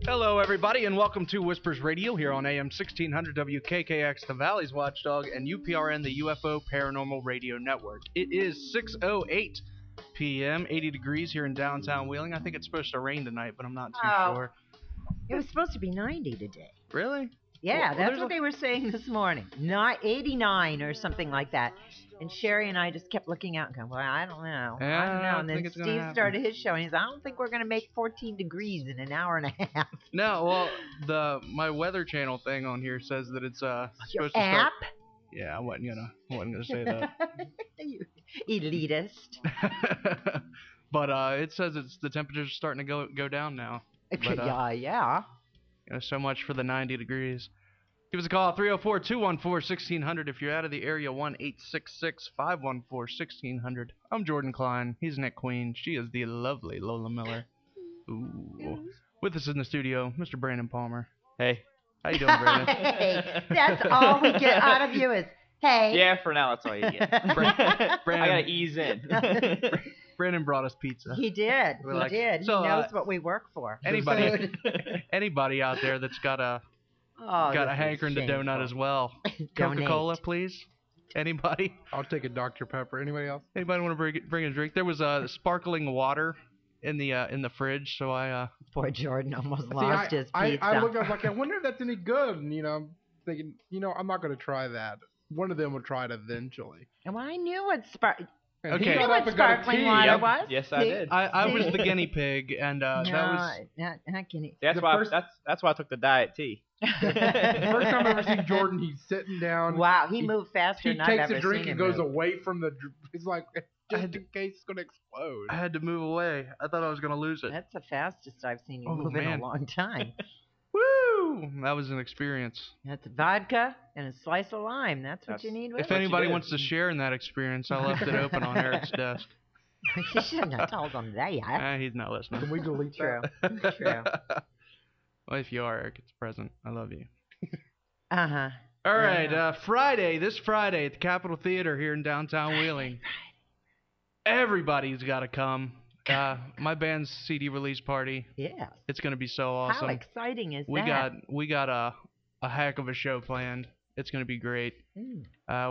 Hello, everybody, and welcome to Whispers Radio here on AM 1600 WKKX, the Valley's Watchdog, and UPRN, the UFO Paranormal Radio Network. It is 6:08 p.m., 80 degrees here in downtown Wheeling. I think it's supposed to rain tonight, but I'm not too sure. It was supposed to be 90 today. Really? Yeah, that's what they were saying this morning. Not 89 or something like that. And Sherry and I just kept looking out and going, well, I don't know. Yeah, I don't know. And I think then it's Steve started his show, and he said, I don't think we're going to make 14 degrees in an hour and a half. No, well, my Weather Channel thing on here says that it's supposed to app? start. Yeah, I wasn't gonna say that. You elitist. But it says the temperature's starting to go down now. But, yeah. So much for the 90 degrees. Give us a call, 304-214-1600. If you're out of the area, 1-866-514-1600. I'm Jordan Klein. He's Nick Queen. She is the lovely Lola Miller. Ooh. With us in the studio, Mr. Brandon Palmer. Hey. How you doing, Brandon? Hey, that's all we get out of you is, hey. Yeah, for now, that's all you get. Brandon, I gotta ease in. Brandon brought us pizza. He did. We're He did. So, he knows what we work for. Anybody out there that's got a hankering to donut as well? Coca-Cola, please. Anybody? I'll take a Dr. Pepper. Anybody else? Anybody want to bring a drink? There was sparkling water in the fridge, so I Poor Jordan almost lost his pizza. I looked, I was like, I wonder if that's any good. And, I'm thinking, I'm not going to try that. One of them will try it eventually. Well, I knew what sparkling Okay. sparkling water was. Yes, I did. I was the guinea pig, and that was not guinea. That's why I took the diet tea. First time I've ever seen Jordan, he's sitting down. Wow, he moved faster He than I've ever seen him. takes a drink and goes move. away from the. He's like, just in case it's going to explode. I had to move away. I thought I was going to lose it. That's the fastest I've seen you Oh, move in man. a long time. Woo! That was an experience. That's vodka and a slice of lime. That's what you need with If it. anybody wants to share in that experience, I left it open on Eric's desk. You shouldn't have told him that. He's not listening. Can we delete True. that? True. Well, if you are, Eric, it's a present. I love you. Uh-huh. All right, this Friday at the Capitol Theater here in downtown Wheeling. Everybody's got to come. My band's CD release party. Yeah. It's going to be so awesome. How exciting is We that? got a heck of a show planned. It's going to be great. Mm.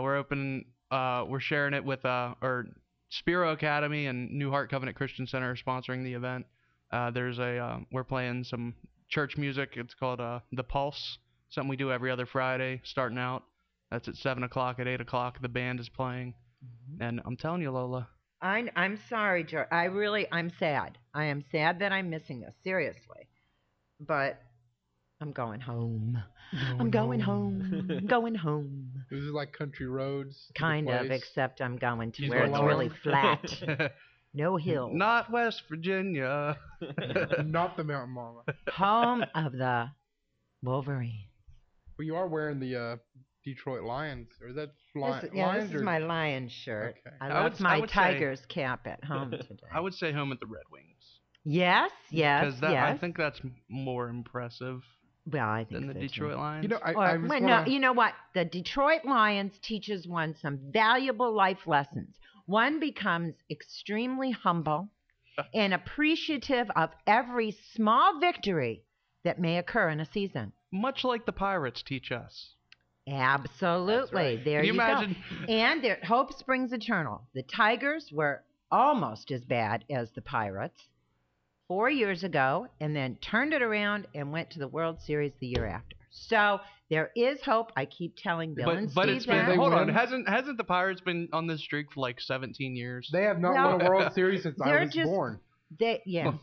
We're sharing it with Spiro Academy and New Heart Covenant Christian Center are sponsoring the event. We're playing some church music. It's called The Pulse, something we do every other Friday starting out. That's at 7 o'clock. At 8 o'clock, the band is playing. Mm-hmm. And I'm telling you, Lola. I'm sorry, George. I'm sad. I am sad that I'm missing this, seriously. But I'm going home. I'm going home. Going home. This is like country roads. Kind of, except I'm going to He's where going it's lower. really flat. No hills. Not West Virginia. Not the Mountain Mama. Home of the Wolverine. Well, you are wearing the Detroit Lions. Or is that Lions? This is my Lions shirt. Okay. I left my Tigers cap at home today. I would say home at the Red Wings. Yes. I think that's more impressive Well, I think than the so, Detroit too. Lions. You know what? The Detroit Lions teaches one some valuable life lessons. One becomes extremely humble and appreciative of every small victory that may occur in a season. Much like the Pirates teach us. Absolutely. Right. There Can you you imagine? go. And hope springs eternal. The Tigers were almost as bad as the Pirates 4 years ago, and then turned it around and went to the World Series the year after. So there is hope. I keep telling Bill and But Steve it's been that. hold on. Hasn't the Pirates been on this streak for like 17 years? They have not won a World Series since I was born. Yeah.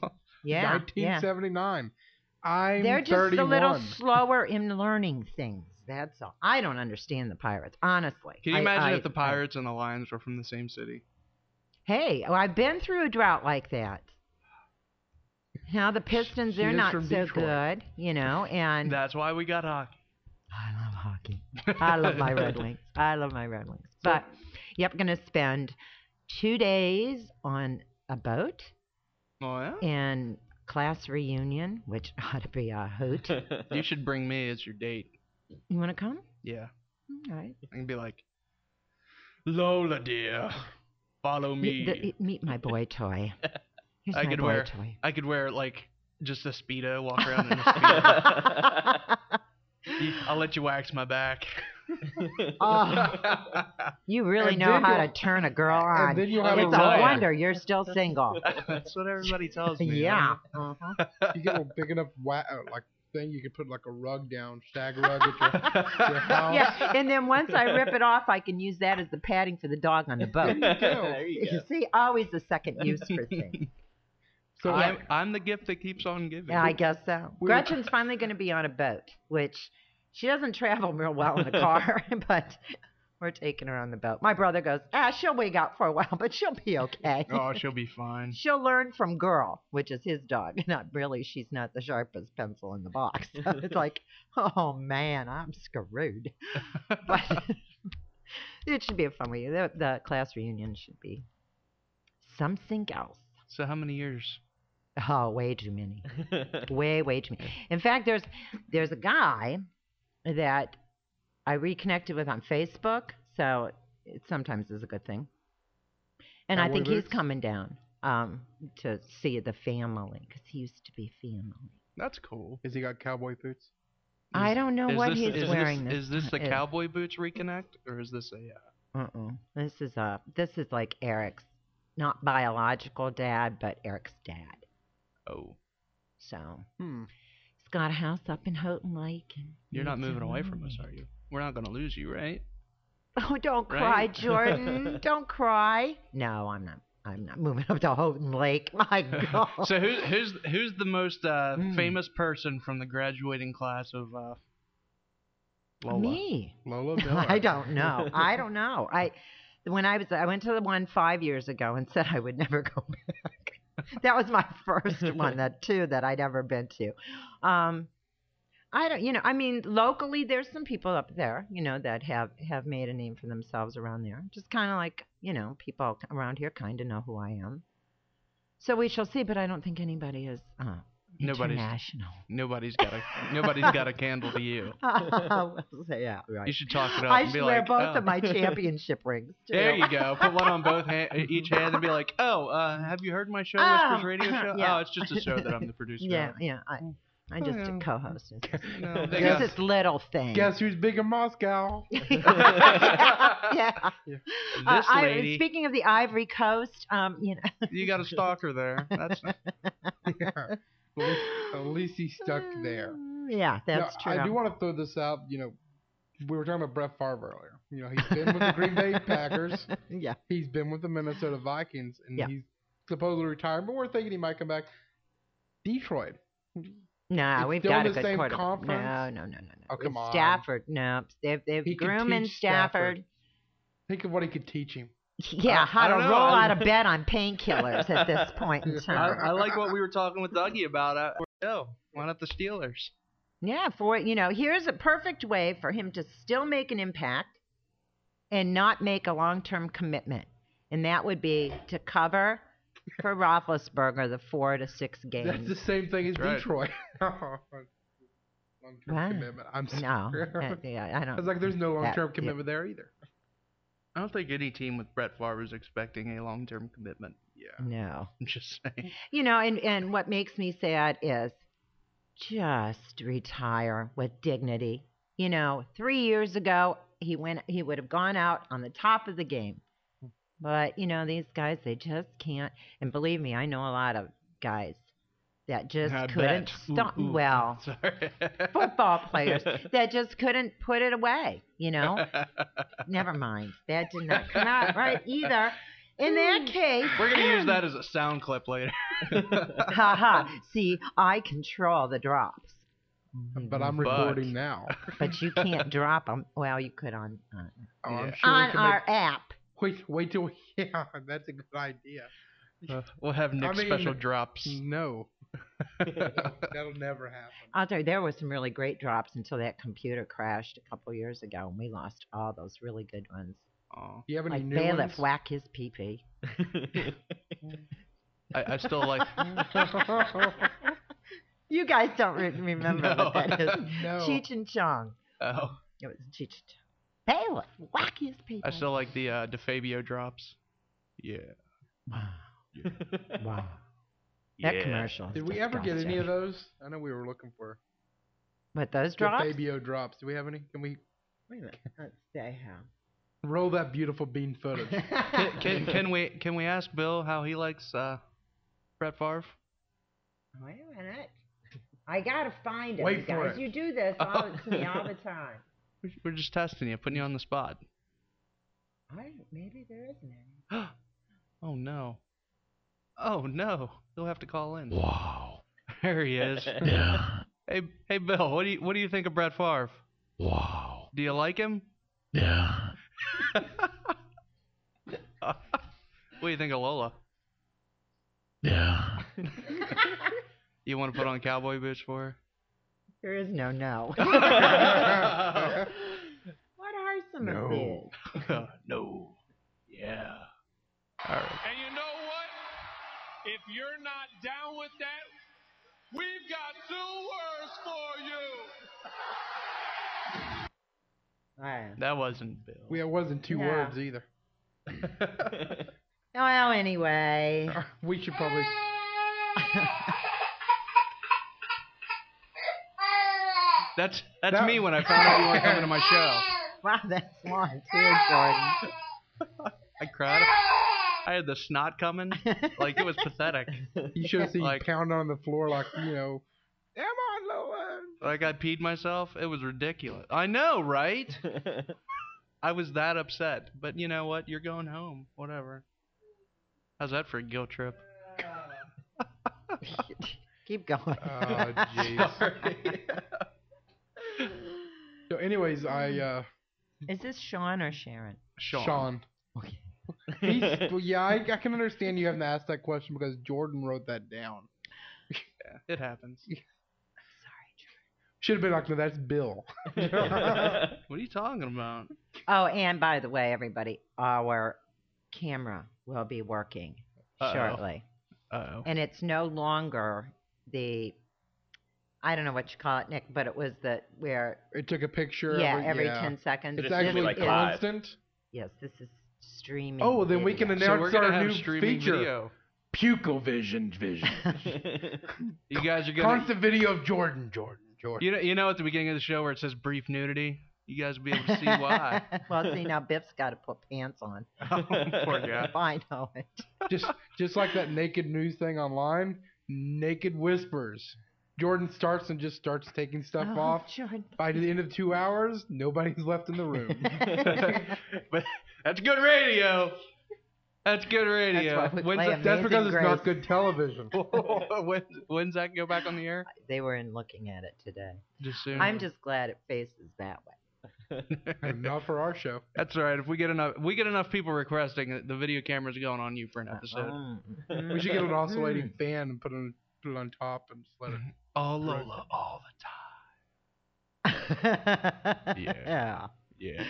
1979. I'm They're just 31. a little slower in learning things. That's all. I don't understand the Pirates, honestly. Can you imagine if the Pirates and the Lions were from the same city? Hey, I've been through a drought like that. Now the Pistons, they're not so Detroit. good, and That's why we got hockey. I love hockey. I love my Red Wings. But, yep, going to spend 2 days on a boat Oh, yeah? and class reunion, which ought to be a hoot. You should bring me as your date. You want to come? Yeah. All right. I can be like, Lola, dear, follow me. Meet my boy toy. Here's I my could boy wear toy. I could wear like Just a Speedo, walk around in a Speedo. I'll let you wax my back. Oh, you really And know then how to you'll- turn a girl on. And then you'll have It's a a rug. wonder you're still single. That's what everybody tells me. Yeah. You get a big enough like thing you can put like a rug down, shag rug at your house. Yeah, and then once I rip it off, I can use that as the padding for the dog on the boat. There you go. You see, always a second use for things. So I'm the gift that keeps on giving. Yeah, I guess so. We were- Gretchen's finally going to be on a boat, which she doesn't travel real well in a car, but we're taking her on the boat. My brother goes, she'll wig out for a while, but she'll be okay. Oh, she'll be fine. She'll learn from Girl, which is his dog. Not really, she's not the sharpest pencil in the box. So it's like, oh man, I'm screwed. But it should be a fun week. The class reunion should be something else. So how many years? Oh, way too many. Way too many. In fact, there's a guy that I reconnected with on Facebook, so it sometimes is a good thing. And I Cowboy think he's boots? coming down to see the family because he used to be family. That's cool. Has he got cowboy boots? I don't know what this, he's is wearing. This, is this the time. cowboy boots reconnect, or is this a? This is like Eric's, not biological dad, but Eric's dad. Oh, So Hmm. he's got a house up in Houghton Lake. And you're not needs a moving away from us, roommate. are you? We're not gonna lose you, right? Oh, don't cry, Right? Jordan. Don't cry. No, I'm not. I'm not moving up to Houghton Lake. My God. So who's the most famous person from the graduating class of Lola? Me. Lola Miller. I don't know. I don't know. I went to the one 5 years ago and said I would never go back. That was my first one. That two that I'd ever been to. I don't. I mean, locally there's some people up there, that have made a name for themselves around there. Just kind of like, people around here kind of know who I am. So we shall see. But I don't think anybody is international. Nobody's got a candle to you. Yeah, right. You should talk it up I and be should wear like, both oh. of my championship rings. Too. There you go. Put one on both each hand and be like, have you heard my show, Whispers Radio Show? Yeah. Oh, it's just a show that I'm the producer Yeah, of. yeah. I just yeah. co-host. No, they This got- is little thing. Guess who's big in Moscow? Yeah. This lady, Speaking of the Ivory Coast, you got a stalker there. That's Yeah. At least he's stuck there. Yeah, that's Now, true. I do want to throw this out. We were talking about Brett Favre earlier. He's been with the Green Bay Packers. Yeah. He's been with the Minnesota Vikings, and Yeah. he's supposedly retired. But we're thinking he might come back. Detroit. No, It's we've still got in a the good same quarterback. conference? No. Oh, come It's on. Stafford. No, they've He could grooming teach Stafford. Think of what he could teach him. Yeah, how I to don't know. roll out of bed on painkillers at this point in time. I like what we were talking with Dougie about. Why not the Steelers? Yeah, here's a perfect way for him to still make an impact and not make a long-term commitment. And that would be to cover for Roethlisberger the 4 to 6 That's games. the same thing as That's right. Detroit. Long-term What? commitment. I'm No, sorry. yeah, I I don't. was like, there's no long-term yeah. commitment there either. I don't think any team with Brett Favre is expecting a long-term commitment. Yeah. No. I'm just saying. And what makes me sad is just retire with dignity. 3 years ago he would have gone out on the top of the game. But these guys, they just can't. And believe me, I know a lot of guys that just I couldn't bet. stop. Ooh, Well, sorry. football players that just couldn't put it away. Never mind, that did not come out right either. In that case, We're gonna use that as a sound clip later. haha. See, I control the drops, But I'm But- recording now. but you can't drop them. Well, you could on Oh, Yeah. I'm sure we on can our app. wait till yeah, that's a good idea. We'll have Nick's I mean, special drops. No. That'll never happen. I'll tell you, there were some really great drops until that computer crashed a couple years ago, and we lost all those really good ones. Aw. Do you have any Like new Bailiff ones? whack his pee-pee. I still like. You guys don't remember what that is. No. Cheech and Chong. Oh, It was Cheech and Chong. Bailiff whack his pee-pee. I still like the DeFabio drops. Yeah. Wow. Wow. That Yeah. commercial. is Did we ever get any disgusting. of those? I know we were looking for What, those the drops? Fabio drops. Do we have any? Can we Wait a minute. Let's see how. roll that beautiful bean footage? Can we ask Bill how he likes Brett Favre? Wait a minute. I gotta find it. Wait you for guys. it. You do this all to me all the time. We're just testing you, putting you on the spot. Maybe there isn't any. Oh no. Oh no. He'll have to call in. Wow. There he is. Yeah. Hey Bill, what do you think of Brett Favre? Wow. Do you like him? Yeah. What do you think of Lola? Yeah. You want to put on cowboy boots for her? There is no. What are some of these? No. Yeah. All right. And you know what? If you're not down with that, we've got 2 words for you. Alright. That wasn't Bill. It wasn't 2 Yeah. words either. Well, anyway. We should probably. That's That- me when I found out you weren't coming to my show. Wow, that's long too, Jordan. I cried. I had the snot coming. Like, it was pathetic. You should have seen Like- pounding on the floor like, you know, come on, Lola. Like, I peed myself. It was ridiculous. I know, right? I was that upset. But you know what? You're going home. Whatever. How's that for a guilt trip? Keep going. Oh, jeez. Sorry. So, anyways, Is this Sean or Sharon? Sean. Okay. Well, yeah, I can understand you having to ask that question because Jordan wrote that down. Yeah, it happens. Sorry, Should have been like, no, that's Bill. What are you talking about? Oh, and by the way, everybody, our camera will be working Uh-oh. shortly. Uh-oh. And it's no longer the, I don't know what you call it, Nick, but it was where, It took a picture. every yeah. 10 seconds. It's This is actually like is- live. constant. Yes, this is streaming. Oh, then we can video. So announce we're gonna our have new streaming feature. video. Pucovision vision. You guys are gonna. Constant video of Jordan. You know at the beginning of the show where it says brief nudity. You guys will be able to see why. Well, see, now Biff's got to put pants on. Oh, poor guy. I know it. just like that naked news thing online. Naked whispers. Jordan starts and just starts taking stuff Oh, off. Jordan. By the end of 2 hours, nobody's left in the room. But that's good radio. That's good radio. That's why we play When's That's because it's Amazing not Grace. good television. when's that go back on the air? They were in looking at it today. Just soon. I'm just glad it faces that way. And not for our show. That's all right. If we get enough people requesting it, the video camera's going on you for an episode. We should get an oscillating fan and put it on top and just let it. Oh, Lola, all the Yeah. time. Yeah.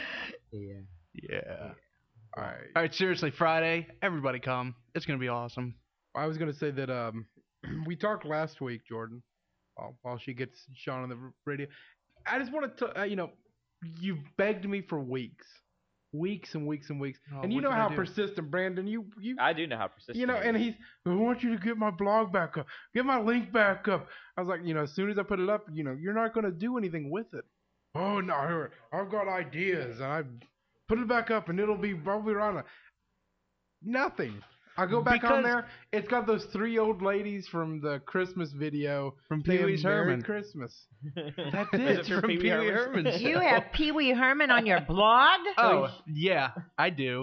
Yeah. All right. All right, seriously, Friday, everybody come. It's gonna be awesome. I was gonna say that we talked last week, Jordan, while she gets Sean on the radio. I just want to, you've begged me for weeks and weeks, Oh, and you what know did I how do? persistent Brandon. You I do know how persistent. and he is. I want you to get my blog back up, get my link back up. I was like, as soon as I put it up, you're not gonna do anything with it. Oh no, I've got ideas, and I put it back up, and it'll be probably around nothing. I go back on Because- there. It's got those 3 old ladies from the Christmas video From saying Pee Wee's Merry Herman. Christmas. That's Is it. it from From Pee Wee Pee Wee Herman? Herman's. You have Pee Wee Herman on your blog? Oh, yeah, I do.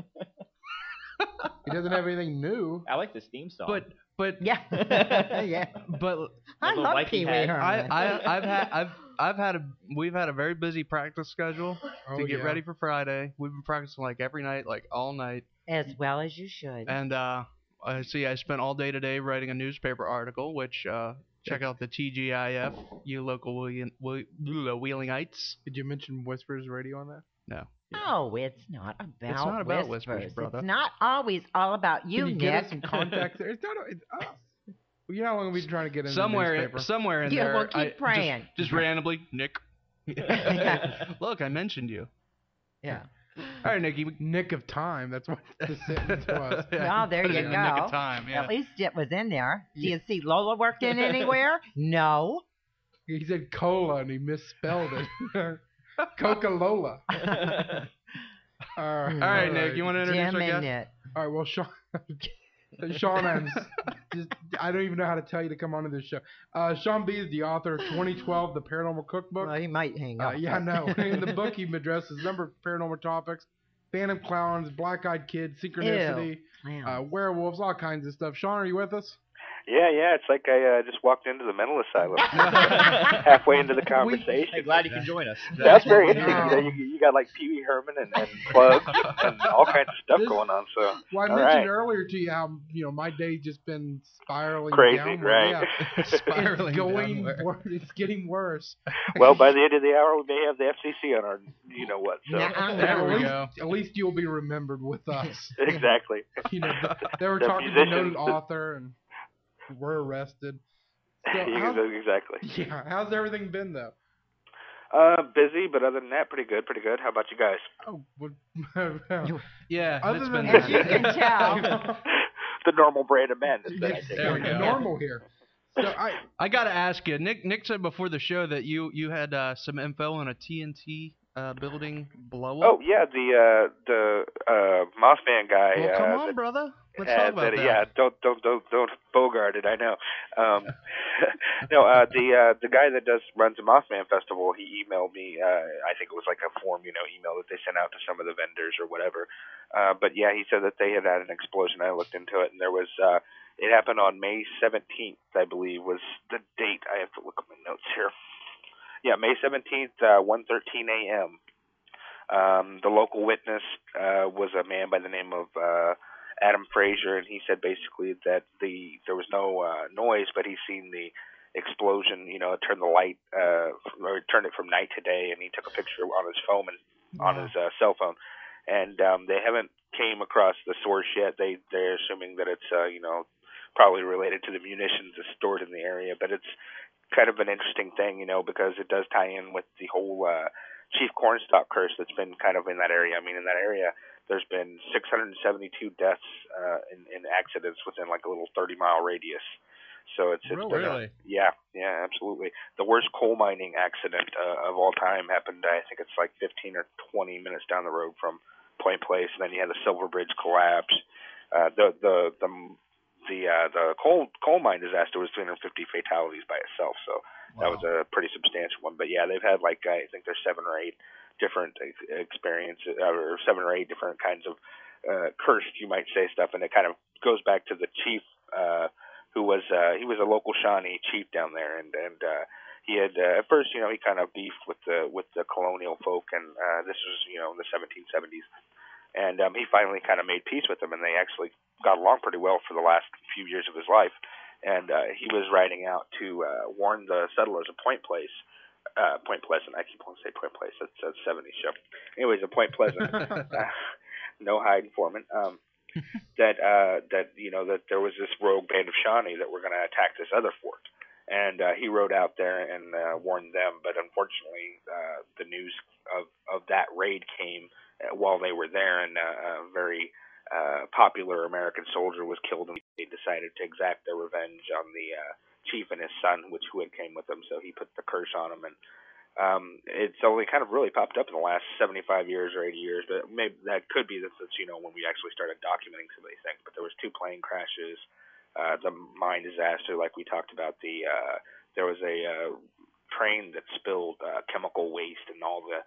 He doesn't have anything new. I like this theme song. But Yeah. Yeah. but I little love Viking Pee Wee hat. Herman. we've had a very busy practice schedule Oh, to get yeah. ready for Friday. We've been practicing like every night, like all night. As well as you should. And I spent all day today writing a newspaper article, which check out the TGIF, you local Wheelingites. Did you mention Whispers Radio on that? No. No, it's not about not about whispers, brother. It's not always all about you, Can you Nick. get us some contacts there? It's us. Well, you know how long we've been trying to get in the newspaper? Somewhere in Yeah, there. well, keep praying. Just randomly, Nick. Look, I mentioned you. Yeah. All right, Nikki. Nick of time. That's what the sentence was. Well, there Put it you in the nick go. of time, yeah. At least it was in there. Do you see Lola worked in anywhere? No. He said cola and he misspelled it. Coca-Lola. All right, Nick. You want to introduce Jim our and guest? it. All right, well, Sean, I don't even know how to tell you to come onto this show. Sean B is the author of 2012, The Paranormal Cookbook. Well, he might hang up. Yeah, I know. In the book, he addresses a number of paranormal topics: phantom clowns, black-eyed kids, synchronicity, Ew. werewolves, all kinds of stuff. Sean, are you with us? Yeah, it's like I just walked into the mental asylum halfway into the conversation. Hey, glad you can join us. That's very interesting. No. You got like Pee Wee Herman and plugs and all kinds of stuff going on. So Well, I all mentioned right. earlier to you how my day's just been spiraling Crazy, downward. right? Yeah. Spiraling it's going downward. It's getting worse. Well, by the end of the hour, we may have the FCC on our, you know what. So Nuh-uh. There we at least, go. At least you'll be remembered with us. exactly. They were The talking to a musicians, noted author and were arrested. So Exactly. yeah, how's everything been though? Busy, but other than that, pretty good. How about you guys? Oh, well, Yeah, other it's than been As you can tell. The normal brand of men. That's Yes, I think. There we go. normal here. So I gotta ask you, Nick said before the show that you had some info on a TNT building blow up. Oh yeah, the Mothman guy. Well, come on, that brother. Let's talk about that. Yeah, don't bogart it. I know. No, the guy that runs the Mothman Festival, he emailed me. I think it was like a form, email that they sent out to some of the vendors or whatever. But yeah, he said that they had an explosion. I looked into it, and there was. It happened on May 17th, I believe, was the date. I have to look at my notes here. Yeah, May 17th, 1:13 a.m. The local witness was a man by the name of Adam Frazier, and he said basically that there was no noise, but he's seen the explosion. Turn the light, or turn it from night to day, and he took a picture on his phone and on his cell phone. And they haven't came across the source yet. They're assuming that it's probably related to the munitions that's stored in the area, but it's kind of an interesting thing, because it does tie in with the whole Chief Cornstalk curse that's been kind of in that area. I mean, in that area, there's been 672 deaths in accidents within like a little 30-mile radius. So it's Really? Yeah, absolutely. The worst coal mining accident of all time happened. I think it's like 15 or 20 minutes down the road from Point Place, and then you had the Silver Bridge collapse. The coal mine disaster was 350 fatalities by itself, so that was a pretty substantial one. But yeah, they've had like I think there's 7 or 8 different experiences, or 7 or 8 different kinds of cursed, you might say, stuff, and it kind of goes back to the chief, who was he was a local Shawnee chief down there, and he had at first he kind of beefed with the colonial folk, and this was in the 1770s. And he finally kind of made peace with them, and they actually got along pretty well for the last few years of his life. And he was riding out to warn the settlers of Point Pleasant. I keep wanting to say Point Place. That's a 70s show. Anyways, at Point Pleasant, no hide informant. That there was this rogue band of Shawnee that were going to attack this other fort. And he rode out there and warned them, but unfortunately, the news of that raid came while they were there, and a very popular American soldier was killed, and they decided to exact their revenge on the chief and his son, who had came with them. So he put the curse on him, and it's only kind of really popped up in the last 75 years or 80 years, but maybe that could be when we actually started documenting some of these things. But there was 2 plane crashes, the mine disaster, like we talked about. There was a train that spilled chemical waste, and all the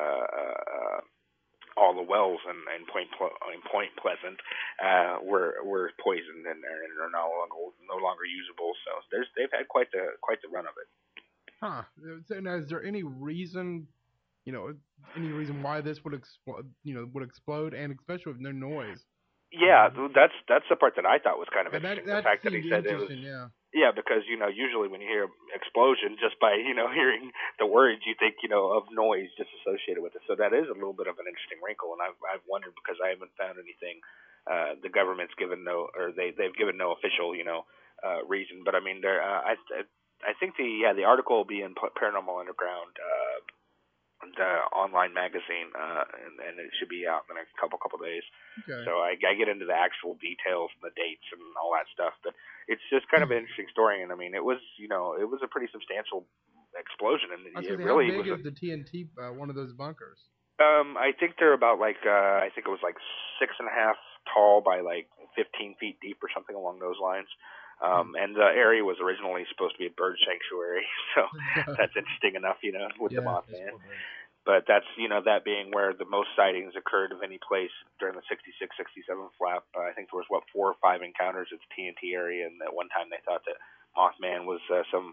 wells in Point Pleasant were poisoned in there and are no longer usable. So they've had quite the run of it. Huh. So now, is there any reason, why this would explode, and especially with no noise? Yeah, that's the part that I thought was kind of interesting. That the fact that he said it was. Yeah, because usually when you hear explosion, just by hearing the words, you think of noise just associated with it. So that is a little bit of an interesting wrinkle, and I've wondered, because I haven't found anything. The government's given they've given no official reason, but I mean I think the article will be in Paranormal Underground the online magazine, and it should be out in a couple days. Okay. So I get into the actual details and the dates and all that stuff, but it's just kind of an interesting story. And I mean, it was a pretty substantial explosion, and it really how big was. is the TNT? One of those bunkers. I think they're about like I think it was like 6.5 tall by like 15 feet deep or something along those lines. And the area was originally supposed to be a bird sanctuary, so that's interesting enough, with the Mothman. But that's, that being where the most sightings occurred of any place during the 66, 67 flap. I think there was, 4 or 5 encounters at the TNT area, and at one time they thought that Mothman was some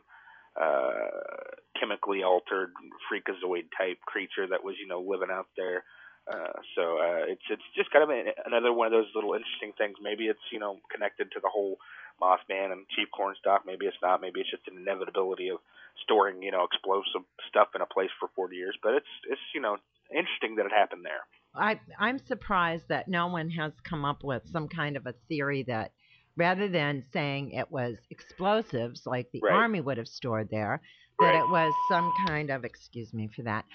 chemically altered freakazoid type creature that was, living out there. So it's just kind of another one of those little interesting things. Maybe it's, connected to the whole Mothman and Chief Cornstalk. Maybe it's not. Maybe it's just an inevitability of storing, explosive stuff in a place for 40 years. But it's interesting that it happened there. I'm surprised that no one has come up with some kind of a theory that rather than saying it was explosives like the Army would have stored there, that it was some kind of, excuse me for that.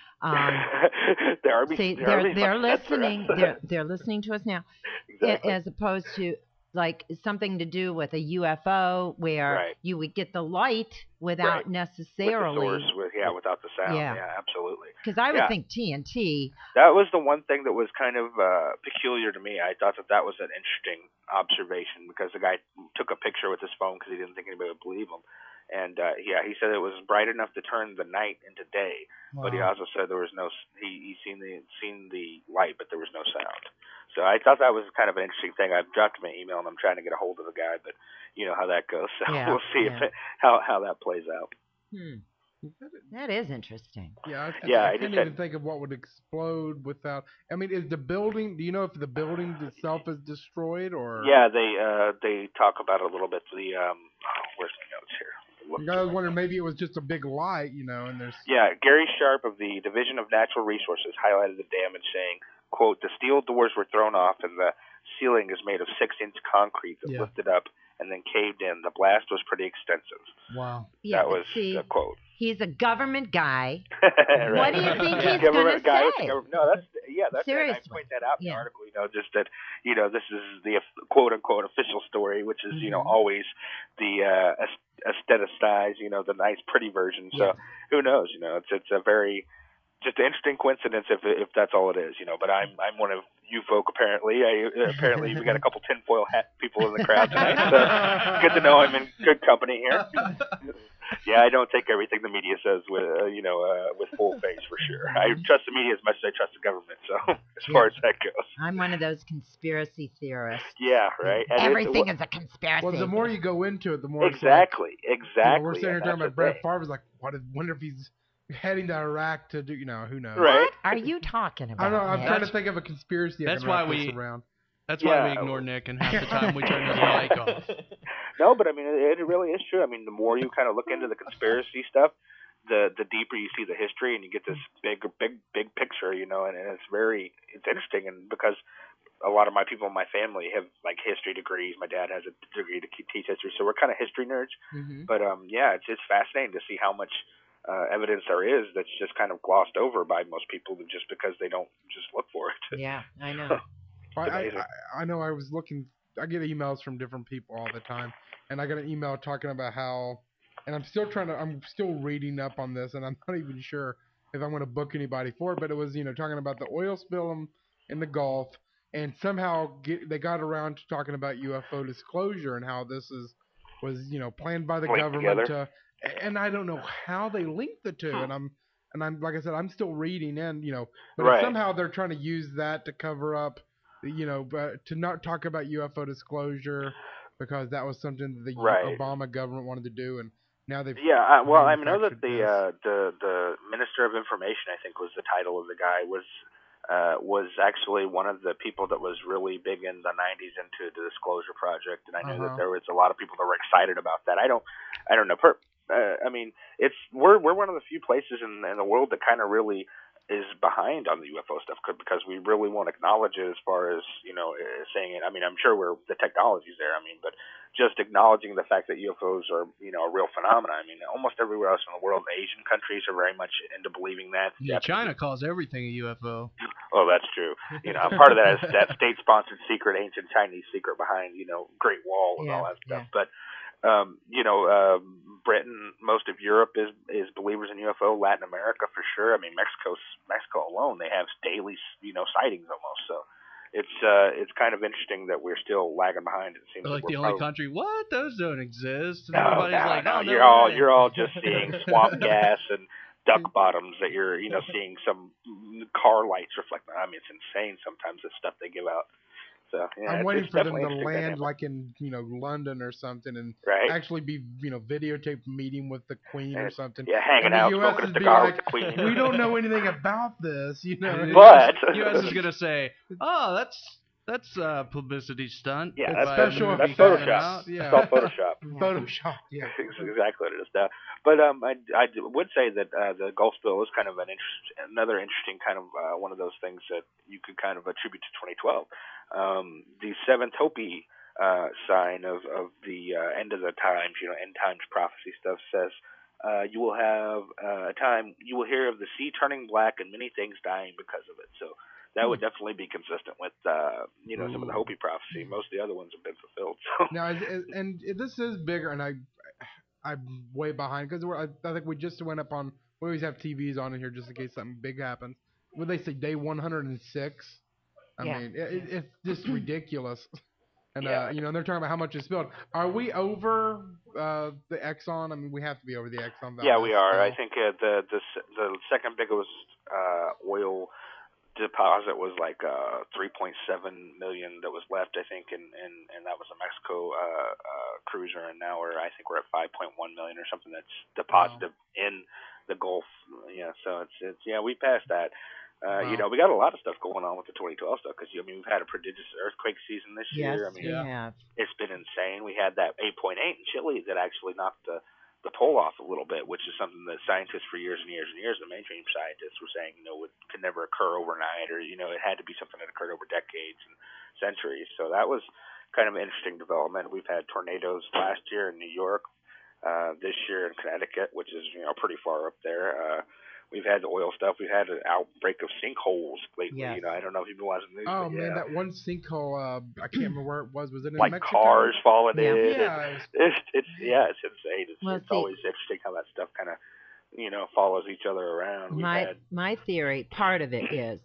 The Army, they're listening. They're listening to us now, exactly. As opposed to like something to do with a UFO where you would get the light without necessarily with the source, without the sound. Yeah, absolutely. Because I would think TNT. That was the one thing that was kind of peculiar to me. I thought that was an interesting observation because the guy took a picture with his phone because he didn't think anybody would believe him. And he said it was bright enough to turn the night into day, but he also said there was no. He seen the light, but there was no sound. So I thought that was kind of an interesting thing. I've dropped him an email and I'm trying to get a hold of the guy, but you know how that goes. So we'll see how that plays out. That is interesting. I can't even think of what would explode without. I mean, is the building? Do you know if the building itself is destroyed or? Yeah, they talk about it a little bit. The where's the notes here? I was wondering maybe it was just a big light, and there's. Yeah, Gary Sharp of the Division of Natural Resources highlighted the damage, saying, quote, "The steel doors were thrown off and the ceiling is made of 6-inch concrete that lifted up and then caved in. The blast was pretty extensive." Wow. Yeah, that was the quote. He's a government guy. Right. What do you think he's going to say? No, that's seriously. I point that out in the article. Just that this is the quote unquote official story, which is always the aestheticized, the nice pretty version. So who knows? It's a very just an interesting coincidence if that's all it is. But I'm one of you folk apparently. Apparently we got a couple tinfoil hat people in the crowd tonight. So good to know I'm in good company here. Yeah, I don't take everything the media says with full face for sure. I trust the media as much as I trust the government. So as far as that goes, I'm one of those conspiracy theorists. Yeah, right. And everything is a conspiracy. Well, the more you go into it, the more exactly. We're sitting here talking about Brett Favre's like, wonder if he's heading to Iraq to do, who knows? Right. What are you talking about? I don't know. I'm trying to think of a conspiracy. That's why we ignore Nick, and half the time we turn his mic off. No, but I mean, it really is true. I mean, the more you kind of look into the conspiracy stuff, the deeper you see the history, and you get this big picture, and it's interesting, and because a lot of my people in my family have like history degrees. My dad has a degree to teach history, so we're kind of history nerds. But it's fascinating to see how much evidence there is that's just kind of glossed over by most people just because they don't just look for it. Yeah, I know. I know. I was looking. I get emails from different people all the time, and I got an email talking about how. And I'm still reading up on this, and I'm not even sure if I'm going to book anybody for it. But it was, talking about the oil spill in the Gulf, and somehow they got around to talking about UFO disclosure and how this was planned by the government to. And I don't know how they link the two, and I'm like I said, I'm still reading in, but somehow they're trying to use that to cover up, but to not talk about UFO disclosure because that was something that the Obama government wanted to do, and now they've I know that the Minister of Information, I think was the title of the guy, was actually one of the people that was really big in the 90s into the Disclosure Project, and I know that there was a lot of people that were excited about that. I don't know. I mean, we're one of the few places in the world that kind of really is behind on the UFO stuff because we really won't acknowledge it as far as, saying it. I mean, I'm sure the technology's there. I mean, but just acknowledging the fact that UFOs are, a real phenomenon. I mean, almost everywhere else in the world, the Asian countries are very much into believing that. Yeah, China calls everything a UFO. Oh, that's true. Part of that is that state-sponsored secret, ancient Chinese secret behind, Great Wall and all that stuff. Yeah. But, Britain, most of Europe is believers in UFO. Latin America, for sure. I mean, Mexico alone, they have daily, sightings almost. So it's kind of interesting that we're still lagging behind. It seems we're like the only country. What? Those don't exist. And no, everybody's like, no. no, You're all just seeing swamp gas and duck bottoms that you're, seeing some car lights reflect. I mean, it's insane sometimes the stuff they give out. So, yeah, I'm waiting for them to definitely land like in, London or something and right. actually be, videotaped meeting with the Queen or something. Yeah, hanging and out, the US smoking a would be cigar like, with the Queen. We don't know anything about this, But U.S. is gonna say, oh, that's a publicity stunt. Yeah, It's that's special That's effects. Photoshop. Yeah. It's all Photoshop. Photoshop, yeah. That's exactly what it is now. But I would say that the Gulf spill is kind of another interesting kind of one of those things that you could kind of attribute to 2012. The seventh Hopi sign of the end of the times, end times prophecy stuff says you will have a time you will hear of the sea turning black and many things dying because of it. So that would definitely be consistent with some of the Hopi prophecy. Most of the other ones have been fulfilled. So. Now, and this is bigger, and I'm way behind because I think we just went up on. We always have TVs on in here just in case something big happens. Would they say day 106? I mean, it's just ridiculous. And they're talking about how much is spilled. Are we over the Exxon? I mean, we have to be over the Exxon. Yeah, we are. I think the second biggest oil deposit was like 3.7 million that was left, I think, and that was a Mexico cruiser, and now I think we're at 5.1 million or something that's deposited in the Gulf. Yeah, so it's we passed that. We got a lot of stuff going on with the 2012 stuff because we've had a prodigious earthquake season this year. I mean, we have. It's been insane. We had that 8.8 in Chile that actually knocked the pole off a little bit, which is something that scientists for years and years and years, the mainstream scientists were saying, could never occur overnight, or it had to be something that occurred over decades and centuries. So that was kind of an interesting development. We've had tornadoes last year in New York, this year in Connecticut, which is pretty far up there. We've had the oil stuff. We've had an outbreak of sinkholes lately. Yes. I don't know if you've been watching the news. Oh, but man, that one sinkhole, I can't remember where it was. Was it in like Mexico? Cars falling in. Yeah. It's insane. Well, it's always interesting how that stuff kind of, follows each other around. My theory, part of it is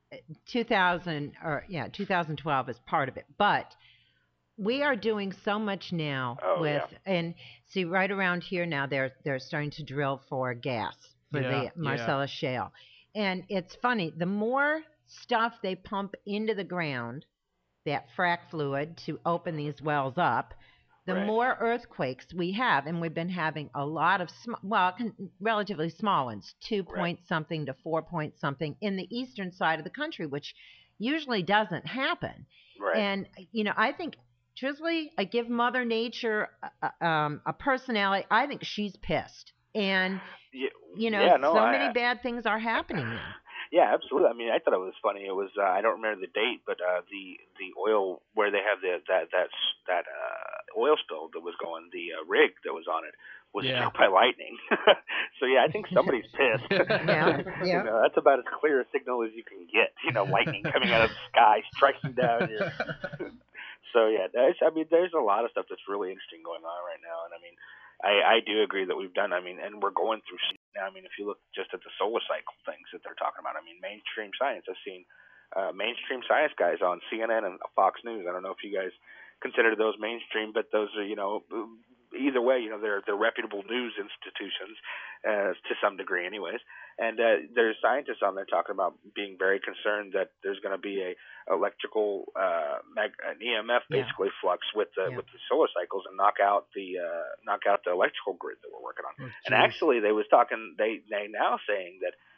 2012 is part of it, but we are doing so much now and see right around here now they're starting to drill for gas for the Marcellus Shale. And it's funny, the more stuff they pump into the ground, that frac fluid to open these wells up, the more earthquakes we have. And we've been having a lot of relatively small ones, 2 point something to 4 point something in the eastern side of the country, which usually doesn't happen. And I think truthfully, I give Mother Nature a personality. I think she's pissed. And, many bad things are happening now. Yeah, absolutely. I mean, I thought it was funny. It was I don't remember the date, but the oil where they have that oil spill that was going, the rig that was on it was struck by lightning. So I think somebody's pissed. That's about as clear a signal as you can get. Lightning coming out of the sky, striking down here. So there's a lot of stuff that's really interesting going on right now, and I mean, I do agree that we've done. I mean, and we're going through now. I mean, if you look just at the solar cycle things that they're talking about, I mean, mainstream science. I've seen mainstream science guys on CNN and Fox News. I don't know if you guys consider those mainstream, but those are either way, they're reputable news institutions to some degree, anyways. And there's scientists on there talking about being very concerned that there's going to be a electrical an EMF basically flux with the solar cycles and knock out the electrical grid that we're working on. And actually, they now saying that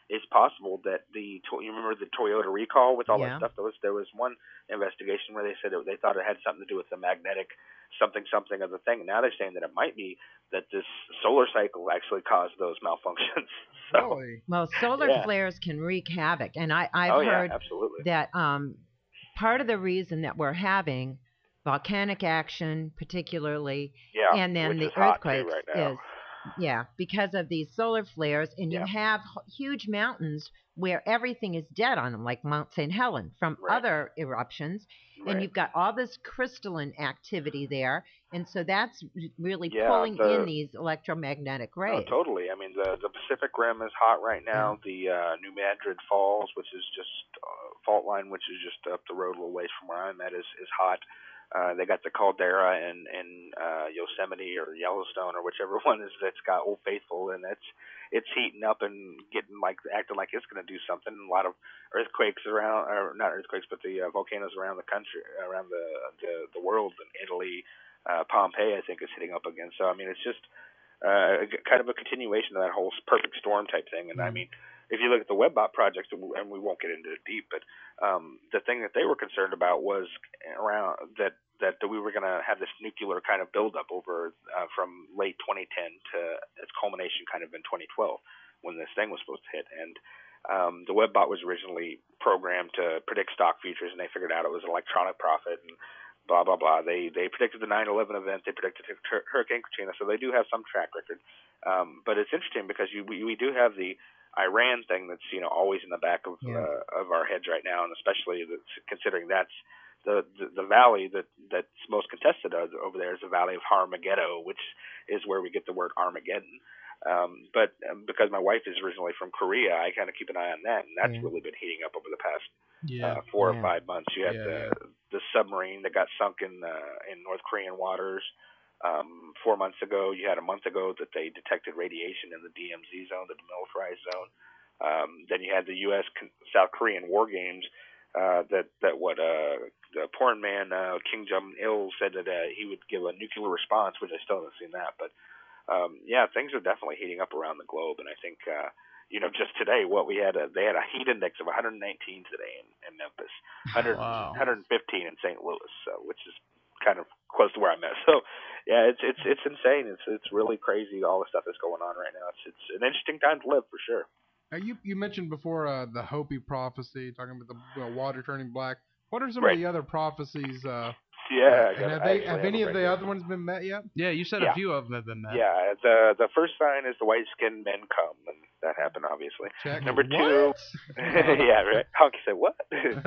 it's possible that you remember the Toyota recall with all Yeah. that stuff. There was one investigation where they said they thought it had something to do with the magnetic something of the thing. Now they're saying that it might be that this solar cycle actually caused those malfunctions. So, Really? Well, solar Yeah. flares can wreak havoc, and I've oh yeah, heard absolutely. that part of the reason that we're having volcanic action, particularly, Yeah, and then which the is hot too earthquakes right now. is because of these solar flares, and you Yeah. have huge mountains where everything is dead on them, like Mount St. Helen from Right. other eruptions, and Right. you've got all this crystalline activity there, and so that's really Yeah, pulling in these electromagnetic No, rays. totally. I mean, the Pacific Rim is hot right now. The New Madrid Falls, which is just fault line, which is just up the road a little ways from where I'm at, is hot. They got the caldera in Yosemite or Yellowstone or whichever one is that's got Old Faithful, and it's heating up and acting like it's going to do something. A lot of earthquakes around, or not earthquakes, but the volcanoes around the country, around the world. In Italy, Pompeii, I think, is hitting up again. So I mean, it's just kind of a continuation of that whole perfect storm type thing. And I mean, if you look at the WebBot project, and we won't get into it deep, but the thing that they were concerned about was around that we were going to have this nuclear kind of buildup over from late 2010 to its culmination kind of in 2012 when this thing was supposed to hit. And the WebBot was originally programmed to predict stock futures, and they figured out it was electronic profit and blah, blah, blah. They predicted the 9/11 event. They predicted Hurricane Katrina, so they do have some track record. But it's interesting because we do have the Iran thing that's always in the back of our heads right now, and especially considering that's the valley that's most contested over there is the Valley of Armageddon, which is where we get the word Armageddon. But because my wife is originally from Korea, I kind of keep an eye on that, and that's really been heating up over the past 4 or 5 months. You had the submarine that got sunk in North Korean waters 4 months ago. You had a month ago that they detected radiation in the DMZ zone, the demilitarized zone. Then you had the U.S. South Korean war games. The porn man Kim Jong-il said that he would give a nuclear response, which I still haven't seen that. But things are definitely heating up around the globe, and I think just today, they had a heat index of 119 today in Memphis, 115 in St. Louis, which is kind of close to where I'm at. So yeah, it's insane. It's really crazy all the stuff that's going on right now. It's an interesting time to live for sure. Now you mentioned before the Hopi prophecy, talking about the water turning black. What are some of the other prophecies? Have any of the other ones been met yet? Yeah, you said a few of them have been met. Yeah, the first sign is the white-skinned men come, and that happened obviously. Check. Number two, yeah, right. Honky said what?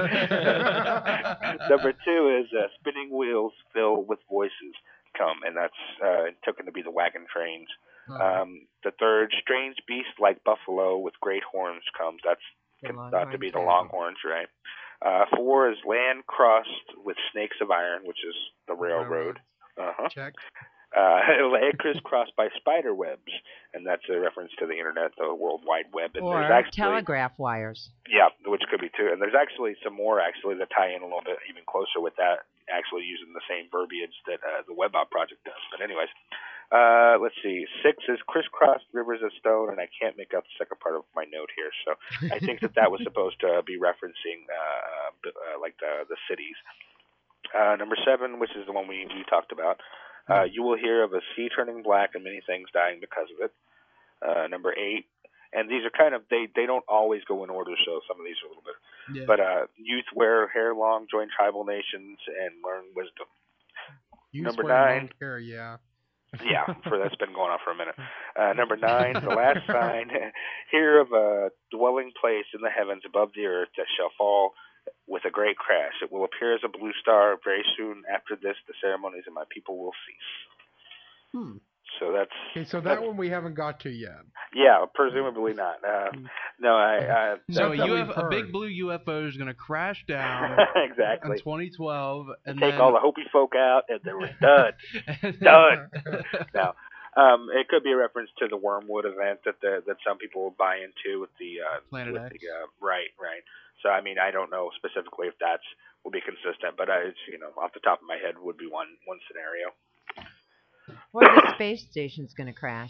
Number two is spinning wheels fill with voices come, and that's taken to be the wagon trains. The third, strange beast like buffalo with great horns comes. That's thought to be the Longhorns, right? 4 is land crossed with snakes of iron, which is the railroad. Check. Land crisscrossed by spider webs, and that's a reference to the internet, the World Wide Web. And or there's actually, telegraph wires. Yeah, which could be too. And there's actually some more that tie in a little bit even closer with that, actually using the same verbiage that the WebBot project does. But anyways, let's see. 6 is crisscrossed rivers of stone, and I can't make out the second part of my note here. So I think that was supposed to be referencing like the cities. Number 7, which is the one we talked about. You will hear of a sea turning black and many things dying because of it. Number 8, and these are kind of they don't always go in order, so some of these are a little bit. Yeah. But youth wear hair long, join tribal nations, and learn wisdom. Number 9. Hair, yeah, that's been going on for a minute. Number 9, the last sign. Hear of a dwelling place in the heavens above the earth that shall fall with a great crash. It will appear as a blue star. Very soon after this, the ceremonies of my people will cease. So that's okay. So that one we haven't got to yet. Yeah, presumably not. No, so a big blue UFO is going to crash down exactly in 2012 and take all the Hopi folk out, and they were done. Done. Now, it could be a reference to the Wormwood event that some people buy into with the Planet X. Right. So I mean, I don't know specifically if that will be consistent, but it's off the top of my head would be one scenario. Or the space station's going to crash.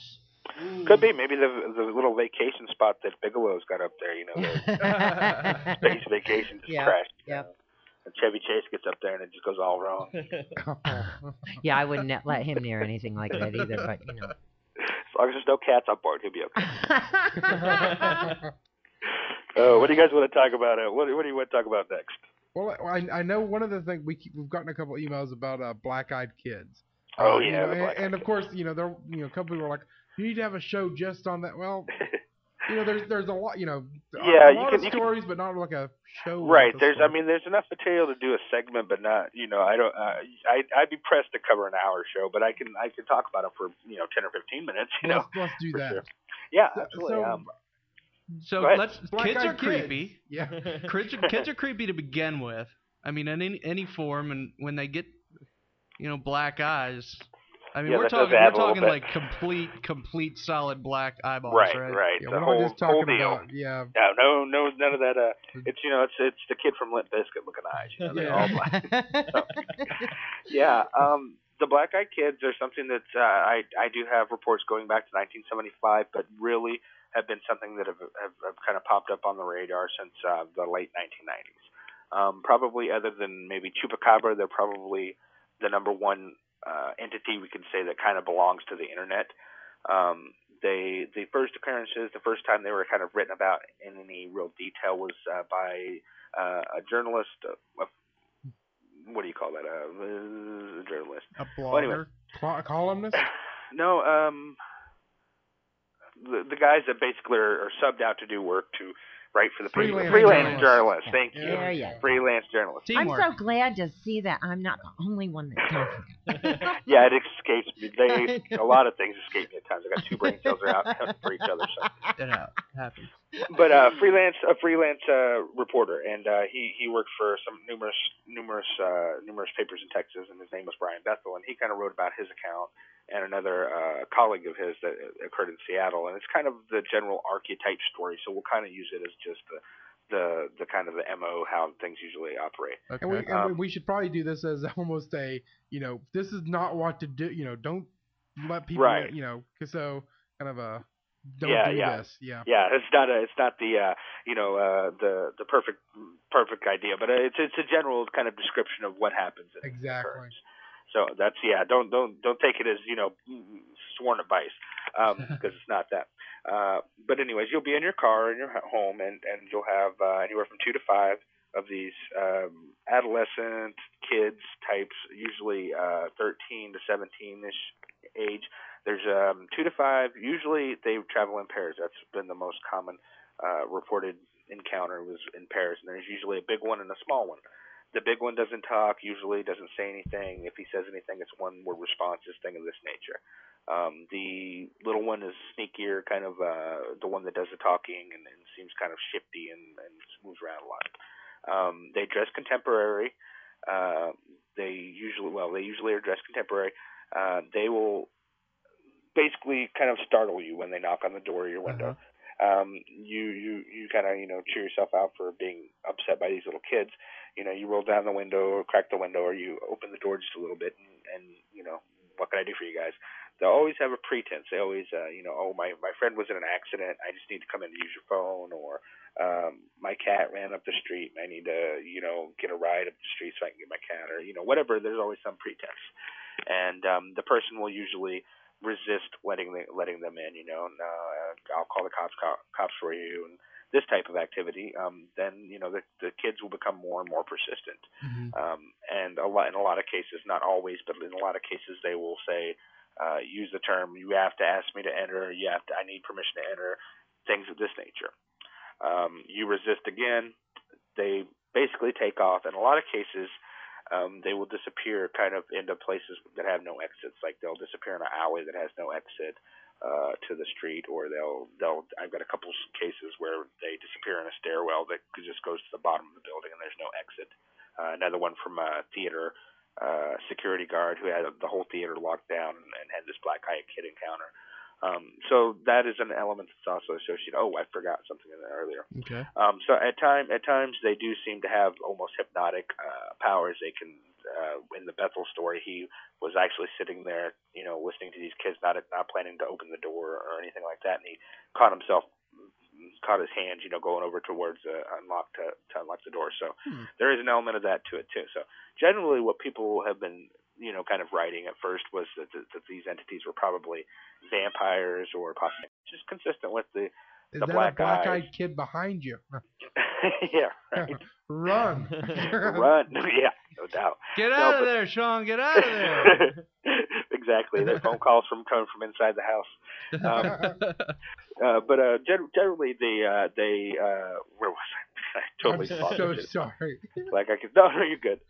Could be maybe the little vacation spot that Bigelow's got up there. You know, the space vacation just crashed. Yep. And Chevy Chase gets up there and it just goes all wrong. Yeah, I wouldn't let him near anything like that either. But As long as there's no cats on board, he'll be okay. What do you guys want to talk about? What do you want to talk about next? Well, I know one of the things we've gotten a couple of emails about Black-Eyed Kids. Oh yeah, and of course, there a couple people are like, you need to have a show just on that. Well, there's a lot, a lot of stories, but not like a show. Right. There's enough material to do a segment, but not, I'd be pressed to cover an hour show, but I can talk about it for 10 or 15 minutes. Let's do that. Sure. Yeah, absolutely. So kids are creepy. Yeah. Kids are creepy to begin with. I mean, in any form, and when they get, black eyes. I mean, we're talking like complete solid black eyeballs, right? Right. Yeah, we're not just talking about, No, none of that. It's it's the kid from Limp Bizkit looking eyes. They're all black. So, the Black-Eyed Kids are something that I do have reports going back to 1975, but really have been something that have kind of popped up on the radar since the late 1990s. Probably other than maybe Chupacabra, they're probably the number one entity we can say that kind of belongs to the internet. The first appearances, the first time they were kind of written about in any real detail was by a journalist. What do you call that? A journalist. A blogger? Well, anyway. A columnist? No, the guys that basically are subbed out to do work to write for the paper. Freelance journalist. Thank you. Freelance journalist. I'm so glad to see that I'm not the only one that does it. Yeah, it escapes me. A lot of things escape me at times. I got two brain cells are out for each other. So. It happens. But a freelance reporter, and he worked for some numerous papers in Texas, and his name was Brian Bethel, and he kind of wrote about his account and another colleague of his that occurred in Seattle, and it's kind of the general archetype story. So we'll kind of use it as just the kind of the MO how things usually operate. Okay. And we should probably do this as almost a this is not what to do. Don't let people so kind of a. Don't do this. Yeah. Yeah, it's not the the perfect idea, but it's a general kind of description of what happens. Exactly. Occurs. So that's don't take it as sworn advice because it's not that. But anyways, you'll be in your car in your home, and you'll have anywhere from 2 to 5 of these adolescent kids types, usually 13 to 17ish age. There's 2 to 5. Usually they travel in pairs. That's been the most common reported encounter was in pairs. And there's usually a big one and a small one. The big one doesn't talk, usually doesn't say anything. If he says anything, it's one-word responses, thing of this nature. The little one is sneakier, kind of the one that does the talking and seems kind of shifty and moves around a lot. They dress contemporary. They usually are dressed contemporary. They will basically kind of startle you when they knock on the door of your window. You kind of cheer yourself out for being upset by these little kids. You roll down the window or crack the window or you open the door just a little bit and what can I do for you guys? They'll always have a pretense. They always my friend was in an accident, I just need to come in to use your phone, or my cat ran up the street and I need to get a ride up the street so I can get my cat, or whatever. There's always some pretense, and the person will usually resist letting them in, and I'll call the cops for you, and this type of activity. Then the kids will become more and more persistent, and in a lot of cases, not always, but in a lot of cases, they will say, use the term, you have to ask me to enter, I need permission to enter, things of this nature. You resist again, they basically take off. In a lot of cases, they will disappear kind of into places that have no exits. Like they'll disappear in an alley that has no exit to the street, or I've got a couple cases where they disappear in a stairwell that just goes to the bottom of the building and there's no exit. Another one from a theater security guard who had the whole theater locked down and had this Black-Eyed Kid encounter. So that is an element that's also associated. Oh, I forgot something in there earlier. Okay. So at times they do seem to have almost hypnotic powers. They can, in the Bethel story, he was actually sitting there, listening to these kids, not planning to open the door or anything like that, and he caught his hand, going over towards unlock to unlock the door. So there is an element of that to it too. So generally, what people have been kind of writing at first was that these entities were probably vampires or possibly just consistent with the black black-eyed kid behind you? Yeah, right. Run. Run. Yeah, no doubt. Get out of there, Sean. Get out of there. Exactly. There's phone calls coming from inside the house. But generally, they where was I? I totally I'm lost so it. sorry. Like I could. No, you're good.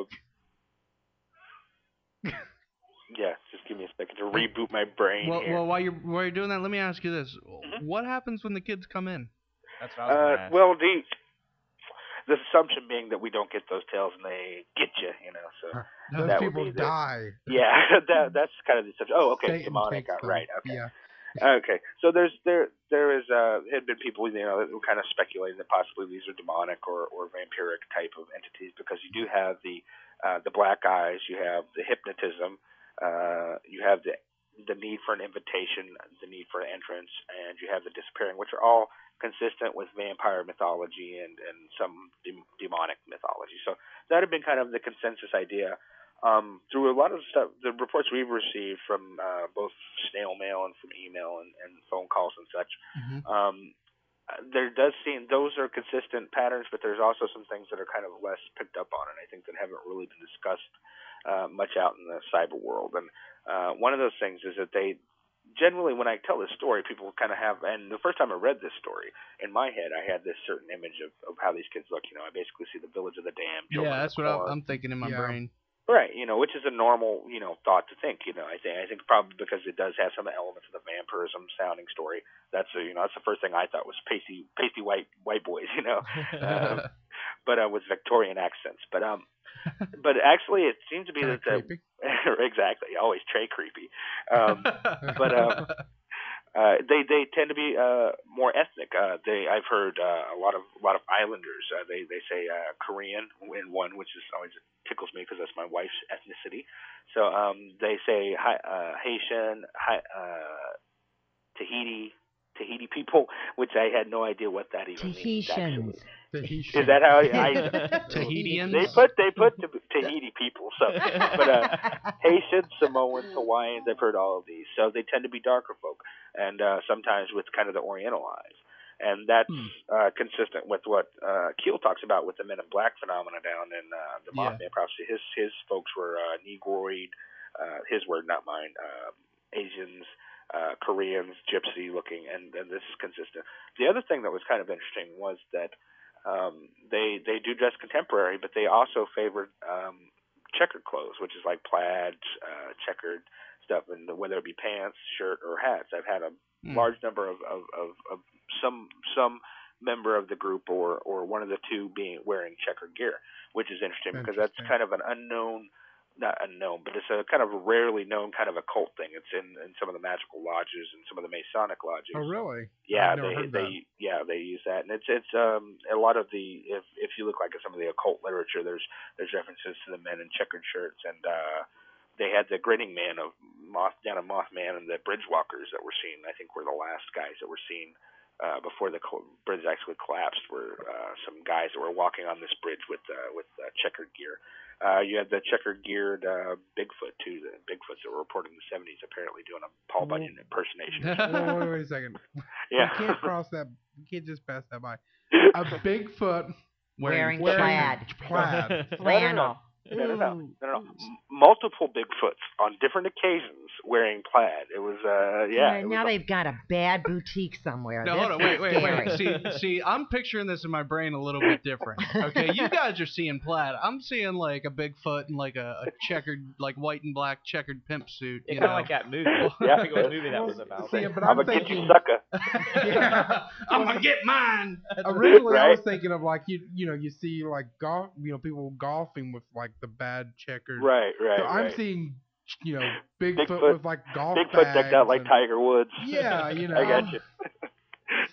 Yeah, just give me a second to reboot my brain here. Well, while you're doing that, let me ask you this: What happens when the kids come in? That's what I was going to ask. Well, the assumption being that we don't get those tales and they get you, So those that people would be die. Yeah, that's kind of the assumption. Oh, okay, Satan demonic. takes them. Right. Okay. Yeah. Okay, so there had been people who kind of speculated that possibly these are demonic or vampiric type of entities, because you do have the black eyes, you have the hypnotism, you have the need for an invitation, the need for an entrance, and you have the disappearing, which are all consistent with vampire mythology and some demonic mythology. So that had been kind of the consensus idea. Through a lot of stuff, the reports we've received from both snail mail and from email and phone calls and such, there does seem those are consistent patterns, but there's also some things that are kind of less picked up on, and I think that haven't really been discussed much out in the cyber world. And one of those things is that they generally, when I tell this story, people kind of have, and the first time I read this story, in my head I had this certain image of how these kids look. I basically see the Village of the Damned. Yeah, that's what I'm thinking in my brain. Right, which is a normal, thought to think. I think probably because it does have some elements of the vampirism sounding story. That's that's the first thing I thought was pasty white boys, but with Victorian accents. But actually, it seems to be Kinda that creepy. exactly, always Trey creepy. They tend to be more ethnic. I've heard a lot of Islanders. They say Korean in one, which is always tickles me because that's my wife's ethnicity. So they say Haitian, Tahiti people, which I had no idea what that even means. Actually. Tahitians. Is that how Tahitians? They put Tahiti people. So, but Haitians, Samoans, Hawaiians, I've heard all of these. So they tend to be darker folk, and sometimes with kind of the Oriental eyes. And that's consistent with what Keel talks about with the Men in Black phenomena down in the Mothman prophecy. His folks were Negroid, his word, not mine, Asians, Koreans, gypsy looking, and this is consistent. The other thing that was kind of interesting was that they do dress contemporary, but they also favored checkered clothes, which is like plaid, checkered stuff, and whether it be pants, shirt, or hats. I've had a large number of some member of the group or one of the two wearing checkered gear, which is interesting because that's kind of an not unknown, but it's a kind of a rarely known kind of occult thing. It's in some of the magical lodges and some of the Masonic lodges. Oh, really? Yeah, I've never heard that. they use that, and it's a lot of the if you look like at some of the occult literature, there's references to the men in checkered shirts, and they had the grinning man down in Mothman, and the bridge walkers that were seen. I think were the last guys that were seen before the bridge actually collapsed. Were some guys that were walking on this bridge with checkered gear. You had the checkered geared Bigfoot too. The Bigfoots that were reported in the 70s apparently doing a Paul Bunyan impersonation. Wait a second. Yeah. We can't cross that. We can't just pass that by. A Bigfoot Wearing plaid. Flannel. No. Multiple Bigfoots on different occasions wearing plaid. It was now they've got a bad boutique somewhere. No, hold on, wait. See, I'm picturing this in my brain a little bit different. Okay, you guys are seeing plaid. I'm seeing like a Bigfoot and like a checkered, like white and black checkered pimp suit. It's kind of like that movie. Yeah. I think what movie that was about. See, but I'm I'm gonna get you, thinking. sucker. Yeah. I'm gonna get mine. Originally, I was Right? thinking of like you see like golf, people golfing with like the bad checkered. Right. So I'm right. seeing Bigfoot Bigfoot- with like golf Bigfoot decked out bags like and- Tiger Woods. Yeah, I got you.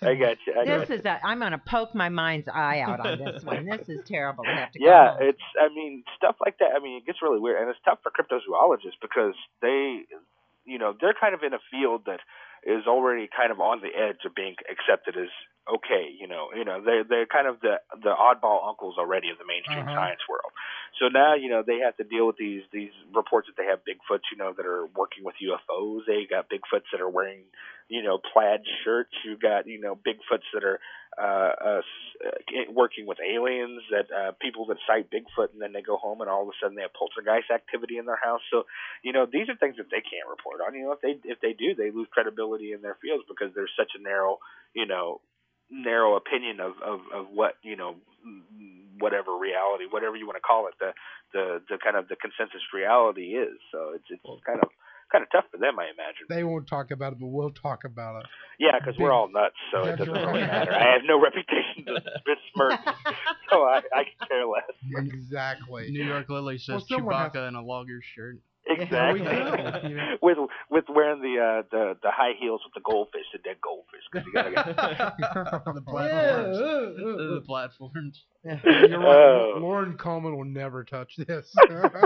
I got you. I'm going to poke my mind's eye out on this one. This is terrible to have to go Yeah, home. I mean, stuff like that. I mean, it gets really weird, and it's tough for cryptozoologists because they're kind of in a field that is already kind of on the edge of being accepted as okay. They're kind of the oddball uncles already of the mainstream science world. So now, they have to deal with these reports that they have Bigfoots, that are working with UFOs. They got Bigfoots that are wearing, plaid shirts. You got, Bigfoots that are working with aliens, that people that cite Bigfoot and then they go home and all of a sudden they have poltergeist activity in their house. So, these are things that they can't report on. If they do, they lose credibility in their fields because there's such a narrow opinion of what, whatever reality, whatever you want to call it, the kind of the consensus reality is. So it's kind of tough for them, I imagine. They won't talk about it, but we'll talk about it. Yeah, because we're all nuts, so it doesn't really matter. I have no reputation to besmirch, so I can care less. Exactly. New York Lily says Chewbacca in a logger's shirt. Exactly. With wearing the high heels with the goldfish, the dead goldfish. Cause you gotta the platforms. The platforms. You're right. Lauren Coleman will never touch this.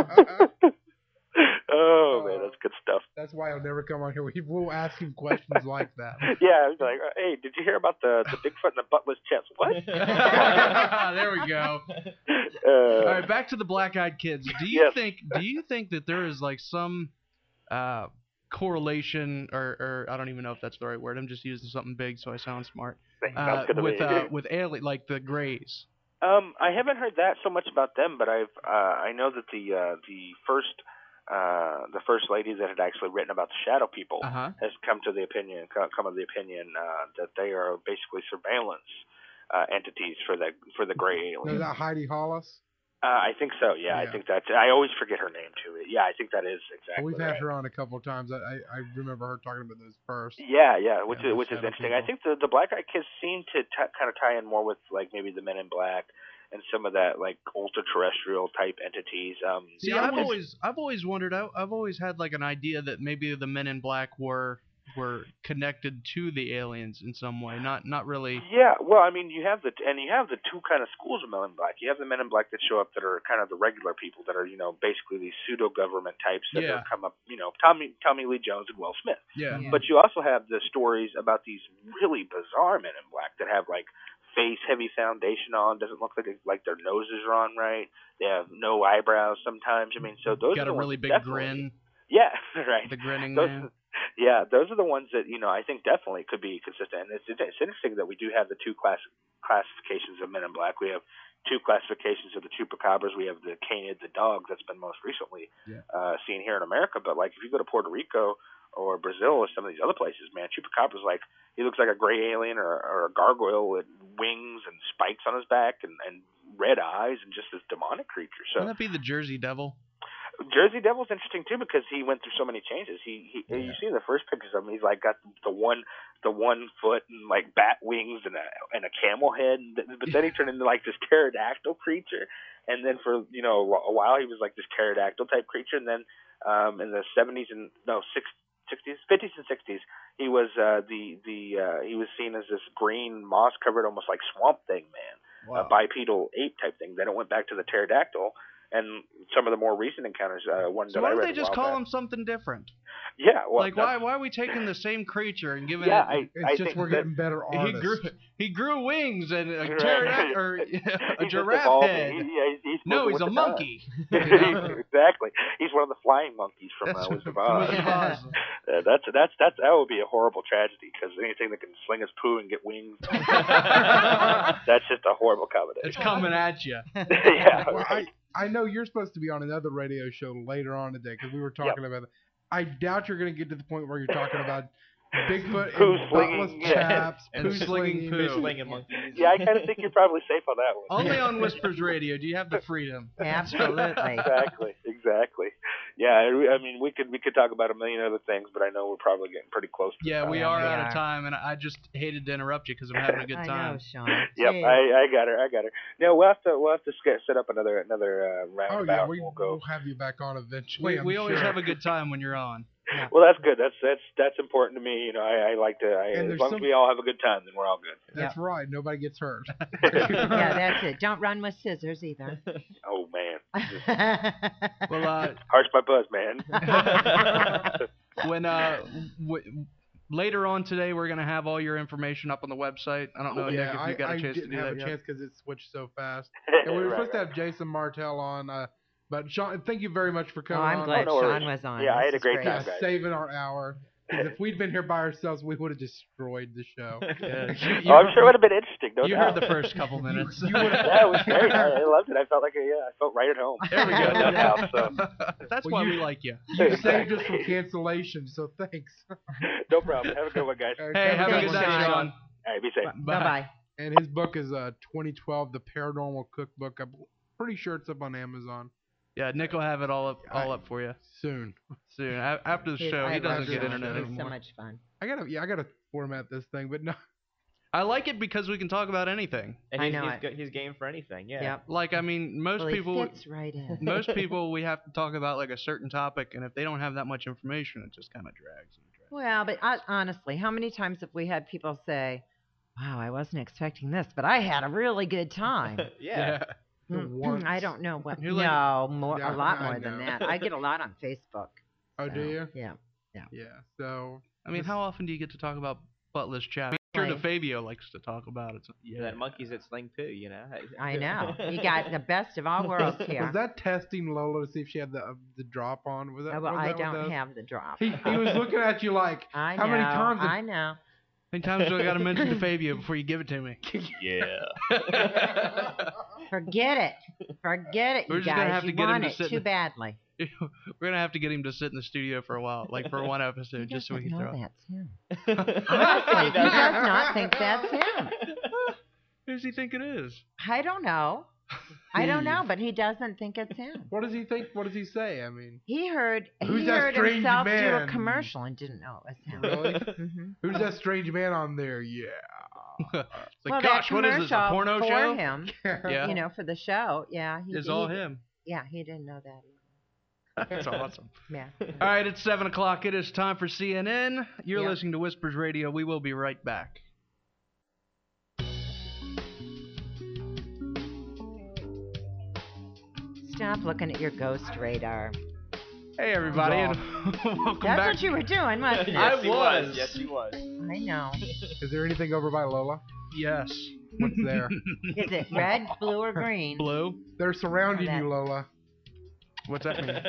Oh man, that's good stuff. That's why I'll never come on here. We'll ask him questions like that. Yeah, it's like, hey, did you hear about the Bigfoot and the buttless chest? What? There we go. All right, back to the Black-Eyed Kids. Do you think that there is like some correlation, or I don't even know if that's the right word. I'm just using something big so I sound smart. With alien, like the Greys. I haven't heard that so much about them, but I know that the first lady that had actually written about the shadow people has come of the opinion that they are basically surveillance entities for the gray aliens. Is that Heidi Hollis? I think so. Yeah, I think that's. I always forget her name too. Yeah, I think that is exactly. We've had her on a couple of times. I remember her talking about those first. Yeah, which is interesting. People. I think the Black-Eyed Kids seem to kind of tie in more with like maybe the Men in Black and some of that like ultra-terrestrial type entities. See, I've always wondered. I've always had like an idea that maybe the Men in Black were connected to the aliens in some way, not really. Yeah, well, I mean, you have the two kind of schools of Men in Black. You have the Men in Black that show up that are kind of the regular people that are basically these pseudo government types that have come up. Tommy Lee Jones and Will Smith. Yeah. But you also have the stories about these really bizarre Men in Black that have like face heavy foundation on, doesn't look like their noses are on right. They have no eyebrows sometimes. I mean, so those got are the a really ones big grin. Yeah, right. The grinning man. Yeah, those are the ones that I think definitely could be consistent. And it's interesting that we do have the two classifications of Men in Black. We have two classifications of the chupacabras. We have the canid, the dog, that's been most recently seen here in America. But like if you go to Puerto Rico or Brazil or some of these other places, man, chupacabra's like he looks like a gray alien or a gargoyle with wings and spikes on his back and red eyes and just this demonic creature. So wouldn't that be the Jersey Devil? Jersey Devil's interesting too because he went through so many changes. You see the first pictures of him, he's like got the one foot and like bat wings and a camel head, but then he turned into like this pterodactyl creature, and then for a while he was like this pterodactyl type creature, and then in the 50s and 60s he was he was seen as this green moss covered almost like swamp thing man, a bipedal ape type thing. Then it went back to the pterodactyl. And some of the more recent encounters, one that I read. So why don't they just call him something different? Yeah, well, like why are we taking the same creature and giving it? It's just we're getting better artists. He grew wings and a giraffe head. He's a monkey. Exactly. He's one of the flying monkeys from Wizard of Oz. That would be a horrible tragedy because anything that can sling its poo and get wings, that's just a horrible combination. It's coming at you. Yeah. Well, I know you're supposed to be on another radio show later on today because we were talking about it. I doubt you're going to get to the point where you're talking about Bigfoot and buttless chaps and slinging poo. Slinging monkeys. Yeah, I kind of think you're probably safe on that one. Only on Whispers Radio do you have the freedom. Absolutely. Exactly. Yeah, I mean, we could talk about a million other things, but I know we're probably getting pretty close to Yeah, we are out of time, and I just hated to interrupt you because I'm having a good time. I know, Sean. Yep, I got her. No, we'll have to set up another roundabout. Oh yeah, we'll have you back on eventually. We always have a good time when you're on. Yeah. Well, that's good. That's important to me. You know, I like to. And As there's long some- as we all have a good time, then we're all good. That's right. Nobody gets hurt. Yeah, that's it. Don't run with scissors either. Oh man, Well, harsh my buzz, man. when later on today, we're gonna have all your information up on the website. I don't know, Nick, if you got a chance to didn't do have that a yet. chance because it switched so fast. And we were supposed to have Jason Martell on, but Sean, thank you very much for Oh, coming I'm on. glad no Sean worries. was on. Yeah, I This had a is great great. time. Yeah, guys. saving our hour. 'Cause if we'd been here by ourselves, we would have destroyed the show. Yeah, I'm sure it would have been interesting. No you doubt. heard the first couple minutes. you would've- Yeah, it was great. I loved it. I felt like I felt right at home. There we go. No doubt, so. That's Well, why you- we like you. You saved us from cancellation, so thanks. No problem. Have a good one, guys. Hey, have a Thanks, good night, Sean. Sean. All right, be safe. Bye bye. And his book is 2012, The Paranormal Cookbook. I'm pretty sure it's up on Amazon Yeah, Nick will have it all up for you soon. soon. After the show, he doesn't get internet It's anymore. so much fun. I gotta format this thing, but no. I like it because we can talk about anything. And I he's, know he's, go- he's game for anything. Yeah. Yep. Like, I mean, most Well, he people, fits right in. most people, we have to talk about like a certain topic, and if they don't have that much information, it just kind of drags and drags. Well, but honestly, how many times have we had people say, "Wow, I wasn't expecting this, but I had a really good time." Yeah. Once. I don't know what. You're like- no, more, Yeah, a lot I more than know. that. I get a lot on Facebook. Oh, so, do you? Yeah. Yeah. So I mean, how often do you get to talk about buttless chat? I'm sure Right. DeFabio likes to talk about it. So, yeah. That monkey's at Sling too, you know. I know. You got the best of all worlds here. was that testing Lola to see if she had the drop on? Was that? Oh, well, was I that what don't that- have the drop. He was looking at you like, I how know. many times? I know. How many times do I got to mention DeFabio before you give it to me? Yeah. Forget it. Forget it, We're you just gonna guys. have to You get him want to it sit too in- badly. We're gonna have to get him to sit in the studio for a while, like for one episode, just so we doesn't can know throw. that's him. Honestly, he does not think that's him. Who does he think it is? I don't know. I don't know, but he doesn't think it's him. What does he think? What does he say? I mean, He heard Who's that heard strange himself do a man? commercial and didn't know it was him. really? Mhm. Who's that strange man on there? Yeah. It's like, Well, gosh, that what is this? A commercial porno for show? him, Yeah. you know, for the show. Yeah, It's all him. Yeah, he didn't know that That's awesome. either. Yeah. All right, it's 7 o'clock. It is time for CNN. You're Yeah. listening to Whispers Radio. We will be right back. Stop looking at your ghost radar. Hey, everybody, and welcome That's back. what you were doing, wasn't it? I Yes, he was. Yes, he was. I know. Is there anything over by Lola? Yes. What's there? Is it red, blue, or green? Blue. They're surrounding Oh, that- you, Lola. What's that mean?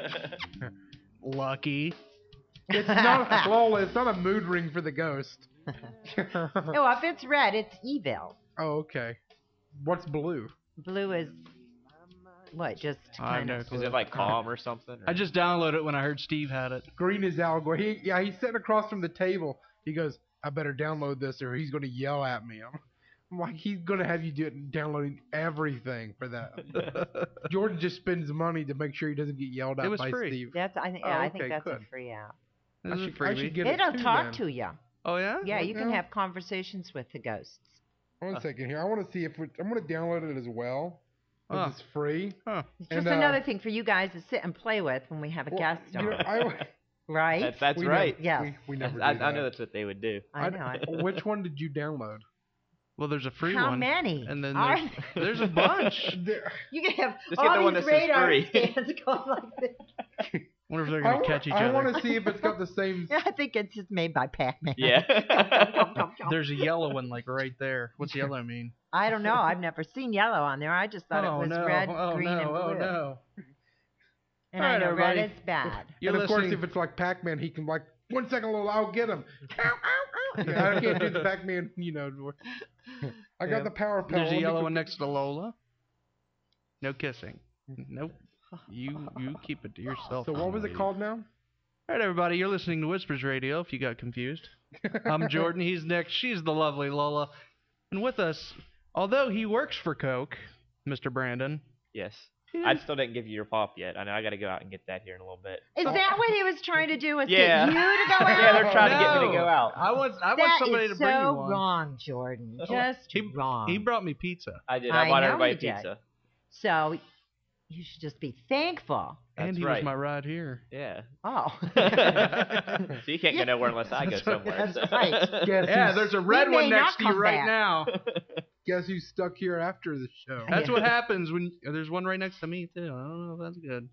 Lucky. It's not Lola. It's not a mood ring for the ghost. Oh, if it's red, it's evil. Oh, okay. What's blue? Blue is what? Just I have kind no of. clue. Is it like calm or something? I just downloaded it when I heard Steve had it. Green is Al Gore. He's sitting across from the table. He goes, I better download this or he's going to yell at me. I'm like, he's going to have you downloading everything for that. Jordan just spends money to make sure he doesn't get yelled at It was by free. Steve. That's I think. Oh, Yeah, I think okay, that's good. a free app. This is a I freebie. should get it It'll too, talk then. to you. Oh, yeah? Yeah, you can Okay. have conversations with the ghosts. One second here. I want to see if I'm going to download it as well. 'Cause Huh. it's free. Huh. It's And, just another thing for you guys to sit and play with when we have a Well, guest you on, know, right? That's we right. Never, Yes. we never I do know that. that's what they would do. I know it. Which one did you download? Well, there's a free How one. many? And then Are there's a bunch. There- You can have Just get the all one these that says radar free. stands going like this. Wonder if they're going to catch each other. I want to see if it's got the same. I think it's just made by Pac-Man. Yeah. There's a yellow one, like, right there. What's yellow mean? I don't know. I've never seen yellow on there. I just thought it was no. red, oh, green, no. and blue. Oh, no. And All I right, know red everybody. is bad. You're and of course, listening- if it's like Pac-Man, he can like 1 second, little, I'll get him. Ow, ow, ow. Yeah, I can't do the Pac-Man. You know. I got Yeah. the power pill. There's a Let me yellow go one get- next to Lola. No kissing. Nope. You keep it to yourself. So what was it lady. called now? All right, everybody, you're listening to Whispers Radio, if you got confused. I'm Jordan, he's Nick, she's the lovely Lola. And with us, although he works for Coke, Mr. Brandon. Yes. I still didn't give you your pop yet. I know I got to go out and get that here in a little bit. Is that what he was trying to do? Was Yeah. get you to go out? Yeah, they're trying to get me to No. go out. I want That somebody is to bring you so one. wrong, Jordan. Just wrong. He brought me pizza. I did. I I bought know everybody you did. pizza. So you should just be thankful That's and he right. was my ride here. Yeah. Oh. So you can't go nowhere unless I go That's right. somewhere. That's right. Yeah, there's a red may one not next to you come right back. now. Guess who's stuck here after the show? That's Yeah. what happens when there's one right next to me too. I don't know if that's good.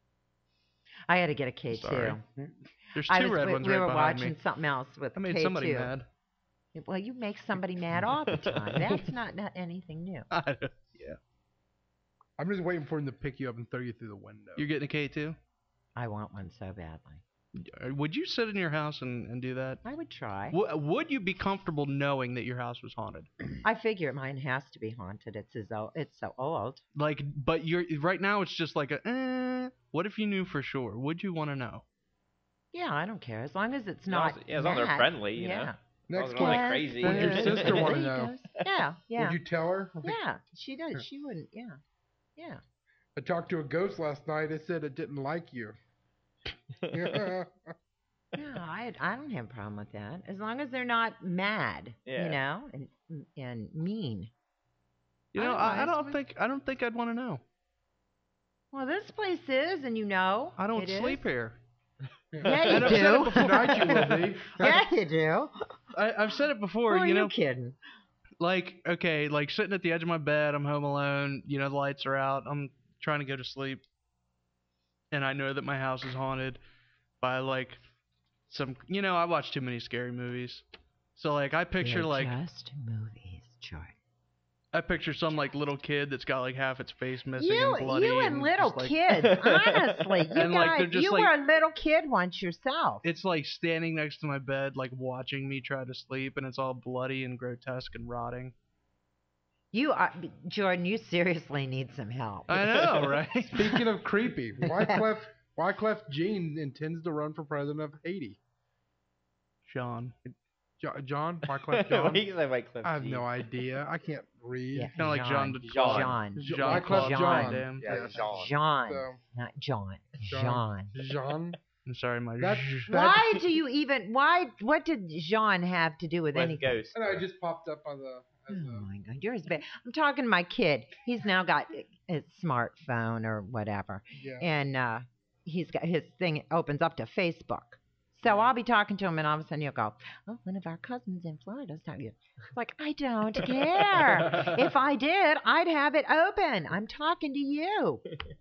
I had to get a K2. Sorry. There's I two was, red we, ones we right were behind watching me. something else with I made K2. somebody mad. Well, you make somebody mad all the time. That's not anything new. Yeah. I'm just waiting for him to pick you up and throw you through the window. You're getting a K2? I want one so badly. Would you sit in your house and do that? I would try. Would you be comfortable knowing that your house was haunted? I figure mine has to be haunted. It's so old. Like, but you're right now. It's just like what if you knew for sure? Would you want to know? Yeah, I don't care as long as it's As long not. as- yeah, as long as they're mad. friendly, you know. Yeah. Next As long as they're not one. crazy. Would your sister want to There he know? goes. Yeah, yeah. Would you tell her? Yeah, she does. She wouldn't. Yeah, yeah. I talked to a ghost last night. It said it didn't like you. Yeah. No, I don't have a problem with that as long as they're not mad. Yeah. You know, and mean. You know, Otherwise, I don't think I'd want to know. Well, this place is, and you know. I don't it is. sleep here. Yeah, you And I've said it do. before. Tonight you will be. Yeah, you do. I've said it Who before. are You you know, kidding? like okay, like sitting at the edge of my bed. I'm home alone. You know, the lights are out. I'm trying to go to sleep, and I know that my house is haunted by like some. You know, I watch too many scary movies, so like I picture They're like just movies, Jordan. I picture some like little kid that's got like half its face missing and bloody. You and little just, like, kids, honestly, you And, like, they're just, you like- were a little kid once yourself. It's like standing next to my bed, like watching me try to sleep, and it's all bloody and grotesque and rotting. You are, Jordan. You seriously need some help. I know, right? Speaking of creepy, Wyclef Jean intends to run for president of Haiti. Sean. John? Wyclef John? What do you say, Wyclef I have Jean? no idea. I can't read. Yeah. Kind of like John. Jean. Jean. Wyclef Jean. John. Damn. Yeah, Jean. John, So, not John. John. Jean. Jean? I'm sorry, my. That- Why do you even? What did Jean have to do with With anything? ghosts. I know, it just popped up on the. Oh my God, you're as bad. I'm talking to my kid. He's now got a smartphone or whatever, Yeah. and he's got his thing opens up to Facebook. So I'll be talking to him, and all of a sudden he'll go, "Oh, one of our cousins in Florida is talking to you." It's like, I don't care. If I did, I'd have it open. I'm talking to you.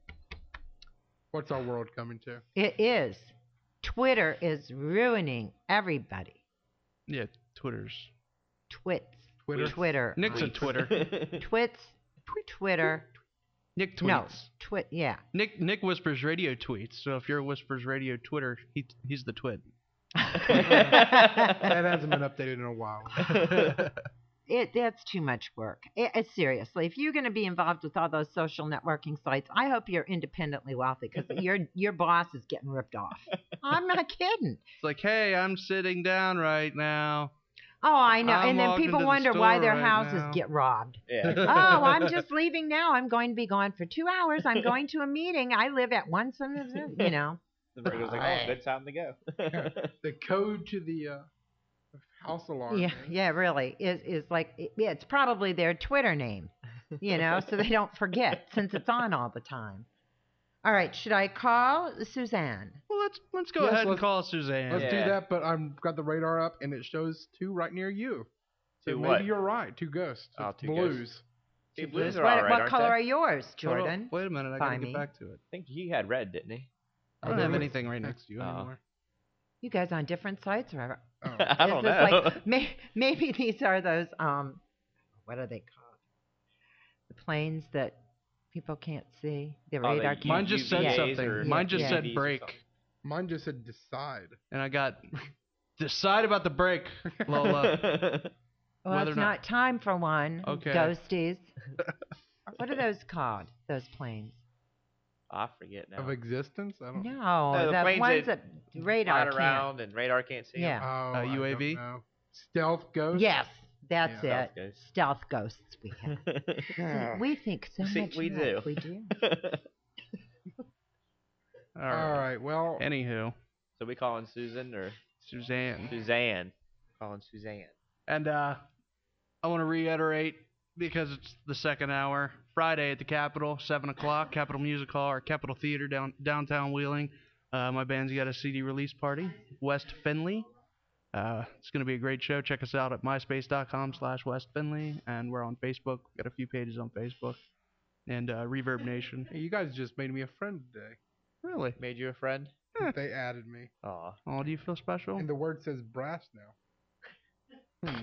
What's our world coming to? It is. Twitter is ruining everybody. Yeah, Twitter's. Twits. Twitter? Twitter. Nick's a Twitter. Twits. Twitter. Nick tweets. No. Yeah. Nick whispers radio tweets. So if you're whispers radio Twitter, he's the twit. That hasn't been updated in a while. That's too much work. Seriously, if you're going to be involved with all those social networking sites, I hope you're independently wealthy because your boss is getting ripped off. I'm not kidding. It's like, hey, I'm sitting down right now. Oh, I know. I'm And then walking people to the wonder why store their right houses now. get robbed. Yeah. Oh, I'm just leaving now. I'm going to be gone for 2 hours. I'm going to a meeting. I live at one, you know. The Virgo's like, oh, good time to go. The code to the house alarm. Yeah, really. Is like, it's probably their Twitter name, you know, so they don't forget since it's on all the time. All right, should I call Suzanne? Well, let's go Yes, ahead and let's- call Suzanne. Let's do Yeah. that, but I've got the radar up and it shows 2 right near you. So Two maybe what? you're right. 2 ghosts. Oh, It's 2 blues. ghosts. See, blues are What, all right, what aren't color they? are yours, Hold on, Jordan? wait a minute, I By gotta me. get back to it. I think he had red, didn't he? I don't have anything right next to you Oh. anymore. You guys on different sites or Oh. I don't Is this know. like maybe these are those what are they called? The planes that people can't see. The Oh, the radar can't. Mine just said UVAs something. or Mine just Yeah. said UVs or break, something. Mine just said decide. and I got decide about the break, Lola. Well, whether it's or not- not time for one. Okay. Ghosties. What are those called? Those planes? I forget now. Of existence? I don't know. No, No, the the planes ones that that radar Flying can't. around and radar can't see 'em. Yeah. Oh, I don't UAV? know. Stealth ghost? Yes, that's Yeah. it. Stealth ghosts. Stealth ghosts we have. See, we think so See, much. we more. do. We do. All All right. right. Well, Anywho, So we calling Susan or Suzanne, Suzanne? Calling Suzanne. and I want to reiterate because it's the second hour. Friday at the Capitol, 7 o'clock, Capitol Music Hall or Capitol Theater downtown Wheeling. My band's got a CD release party, West Finley. It's going to be a great show. Check us out at myspace.com/West Finley, and we're on Facebook. We've got a few pages on Facebook. And Reverb Nation. Hey, you guys just made me a friend today. Really? Made you a friend? They added me. Aw. Oh, do you feel special? And the word says brass now.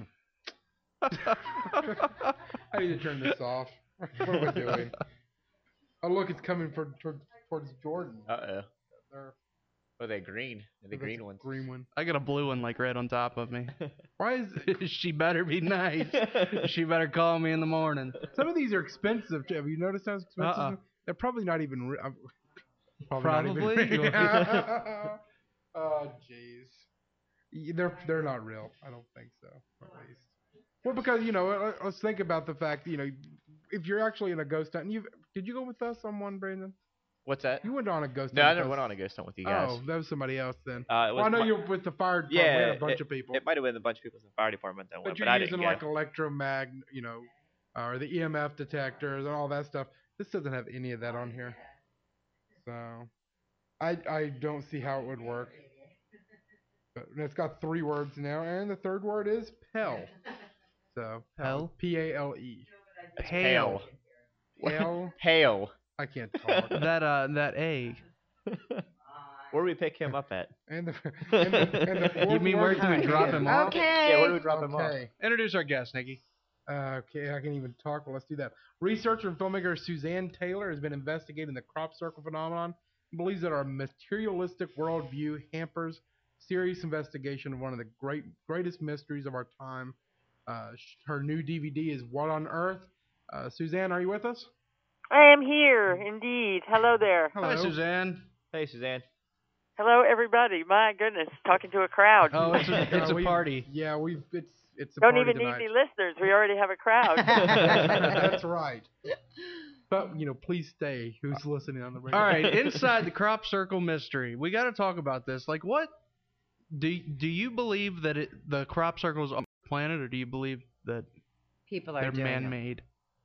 I need to turn this off. What am I doing? Oh, look, it's coming towards Jordan. Uh-oh. There. Oh, they're green. They're the That's green a ones. Green one. I got a blue one like right on top of me. Why is She better be nice. She better call me in the morning. some of these are expensive? Have you noticed how expensive? They're probably not even. Probably? Oh, jeez. They're not real. I don't think so. At least. Well, because let's think about the fact if you're actually in a ghost hunt, and did you go with us on one, Brandon? What's that? You went on a ghost No, hunt. I never went on a ghost hunt with you guys. Oh, that was somebody else then. It Well, was I know my- you were with the fire department. Yeah, we had a bunch of people. It might have been a bunch of people in the fire department that went, But but you're I using didn't like go. electromag, or the EMF detectors and all that stuff. This doesn't have any of that on here. So, I don't see how it would work. But it's got 3 words now, and the third word is Pell. So, Pell? P-A-L-E. Pale. Pell. Hail. I can't talk. That A. Where do we pick him up at? And the fourth You mean word where do we is drop hand. him off? Okay. Yeah, where do we drop him off? Okay. Introduce our guest, Nikki. Okay, I can't even talk. Well, let's do that. Researcher and filmmaker Suzanne Taylor has been investigating the crop circle phenomenon and believes that our materialistic worldview hampers serious investigation of one of the greatest mysteries of our time. Her new DVD is What on Earth? Suzanne, are you with us? I am here, indeed. Hello there. Hello. Hi, Suzanne. Hey, Suzanne. Hello, everybody. My goodness, talking to a crowd. Oh, it's a we- party. Yeah, it's a Don't party even tonight. need any listeners. We already have a crowd. That's right. But please stay. Who's listening on the radio? All right, inside the crop circle mystery, we got to talk about this. Like, what do you believe that the crop circle is on the planet, or do you believe that People are they're doing it. man-made?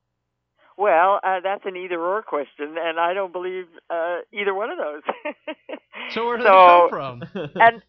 Well, that's an either-or question, and I don't believe either one of those. So where do they come from? and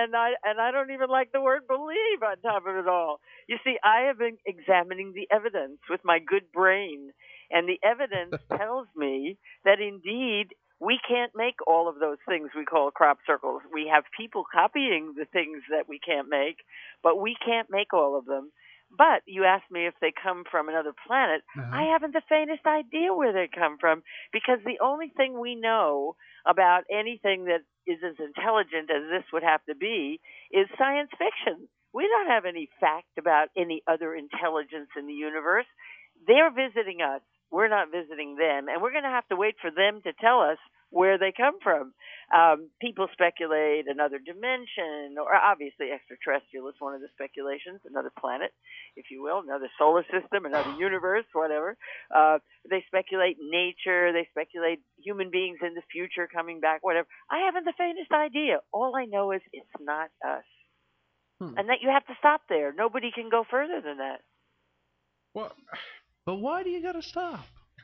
I don't even like the word believe on top of it all. You see, I have been examining the evidence with my good brain, and the evidence tells me that indeed we can't make all of those things we call crop circles. We have people copying the things that we can't make, but we can't make all of them. But you asked me if they come from another planet. I haven't the faintest idea where they come from, because the only thing we know about anything that is as intelligent as this would have to be is science fiction. We don't have any fact about any other intelligence in the universe. They're visiting us. We're not visiting them. And we're going to have to wait for them to tell us where they come from. People speculate another dimension, or obviously extraterrestrial is one of the speculations, another planet, if you will, another solar system, another universe, whatever. They speculate nature. They speculate human beings in the future coming back, whatever. I haven't the faintest idea. All I know is it's not us. And that you have to stop there. Nobody can go further than that. Well, But why do you got to stop?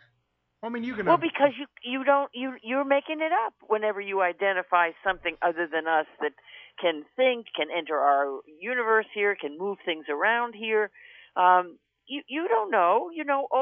I mean, you can. Well, because you're making it up whenever you identify something other than us that can think, can enter our universe here, can move things around here. You don't know.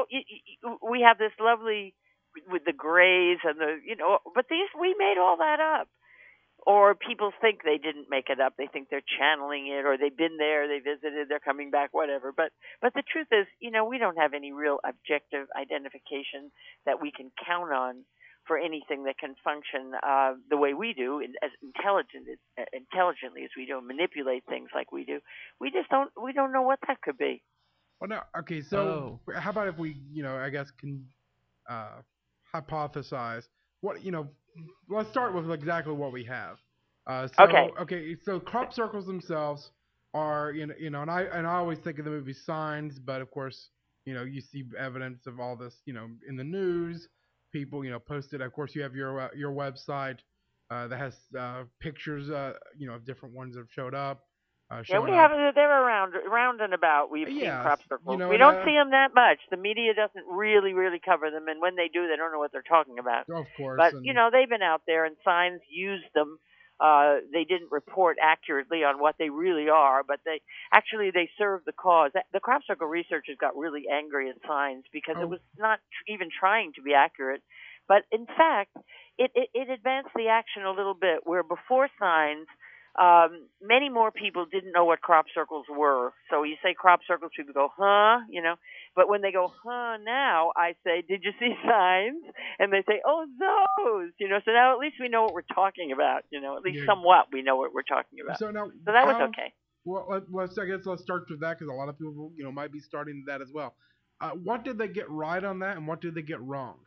We have this lovely with the grays and but we made all that up. Or people think they didn't make it up. They think they're channeling it, or they've been there, they visited, they're coming back, whatever. But the truth is, we don't have any real objective identification that we can count on for anything that can function the way we do, as intelligently as we do, manipulate things like we do. We don't know what that could be. Well, no. Okay, so how about if we, I guess can hypothesize what, let's start with exactly what we have. Okay. So crop circles themselves are, and I always think of the movie Signs, but of course, you see evidence of all this, in the news. People, post it. Of course, you have your website that has pictures, of different ones that have showed up. Yeah, showing we up. have. They're around and about. We've seen Yes, crop circles. you know, We and, don't see them that much. The media doesn't really cover them, and when they do, they don't know what they're talking about. of course, But and they've been out there, and Signs used them. They didn't report accurately on what they really are, but they serve the cause. The crop circle researchers got really angry at Signs because it was not even trying to be accurate. But in fact, it advanced the action a little bit. Where before Signs, many more people didn't know what crop circles were. So you say crop circles, people go, huh? But when they go, huh, now, I say, did you see Signs? And they say, oh, those. So now at least we know what we're talking about. At least somewhat we know what we're talking about. So now, so that was okay. Well, let's start with that because a lot of people, might be starting that as well. What did they get right on that, and what did they get wrong?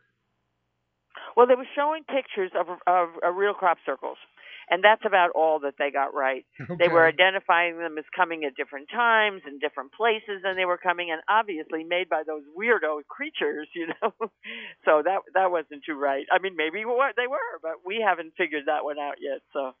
Well, they were showing pictures of real crop circles. And that's about all that they got right. Okay. They were identifying them as coming at different times and different places, and they were coming, and obviously made by those weirdo creatures, So that wasn't too right. I mean, maybe they were, but we haven't figured that one out yet. So.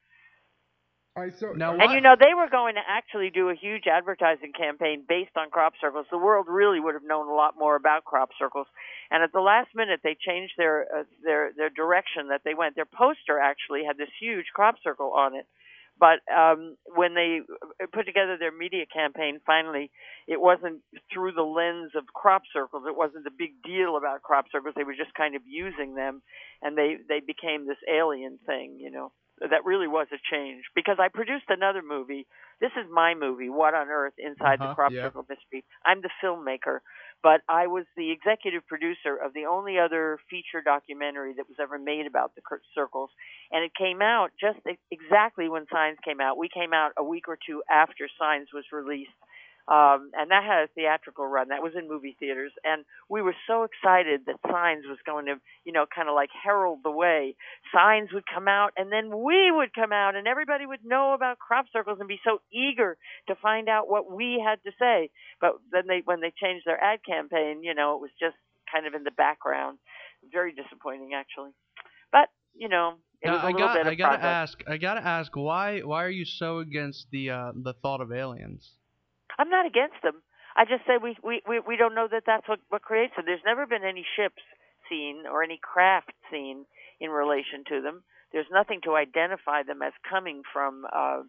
All right, so now, they were going to actually do a huge advertising campaign based on crop circles. The world really would have known a lot more about crop circles. And at the last minute, they changed their direction that they went. Their poster actually had this huge crop circle on it. But when they put together their media campaign, finally, it wasn't through the lens of crop circles. It wasn't a big deal about crop circles. They were just kind of using them, and they became this alien thing, That really was a change, because I produced another movie. This is my movie, What on Earth, Inside the Crop Circle Mystery. I'm the filmmaker, but I was the executive producer of the only other feature documentary that was ever made about the circles, and it came out just exactly when Signs came out. We came out a week or two after Signs was released. And that had a theatrical run. That was in movie theaters. And we were so excited that Signs was going to, kind of like herald the way. Signs would come out, and then we would come out, and everybody would know about crop circles and be so eager to find out what we had to say. But then when they changed their ad campaign, it was just kind of in the background. Very disappointing, actually. But, it was a little bit of progress. I gotta ask, why are you so against the thought of aliens? I'm not against them. I just say we don't know that that's what creates them. There's never been any ships seen or any craft seen in relation to them. There's nothing to identify them as coming from,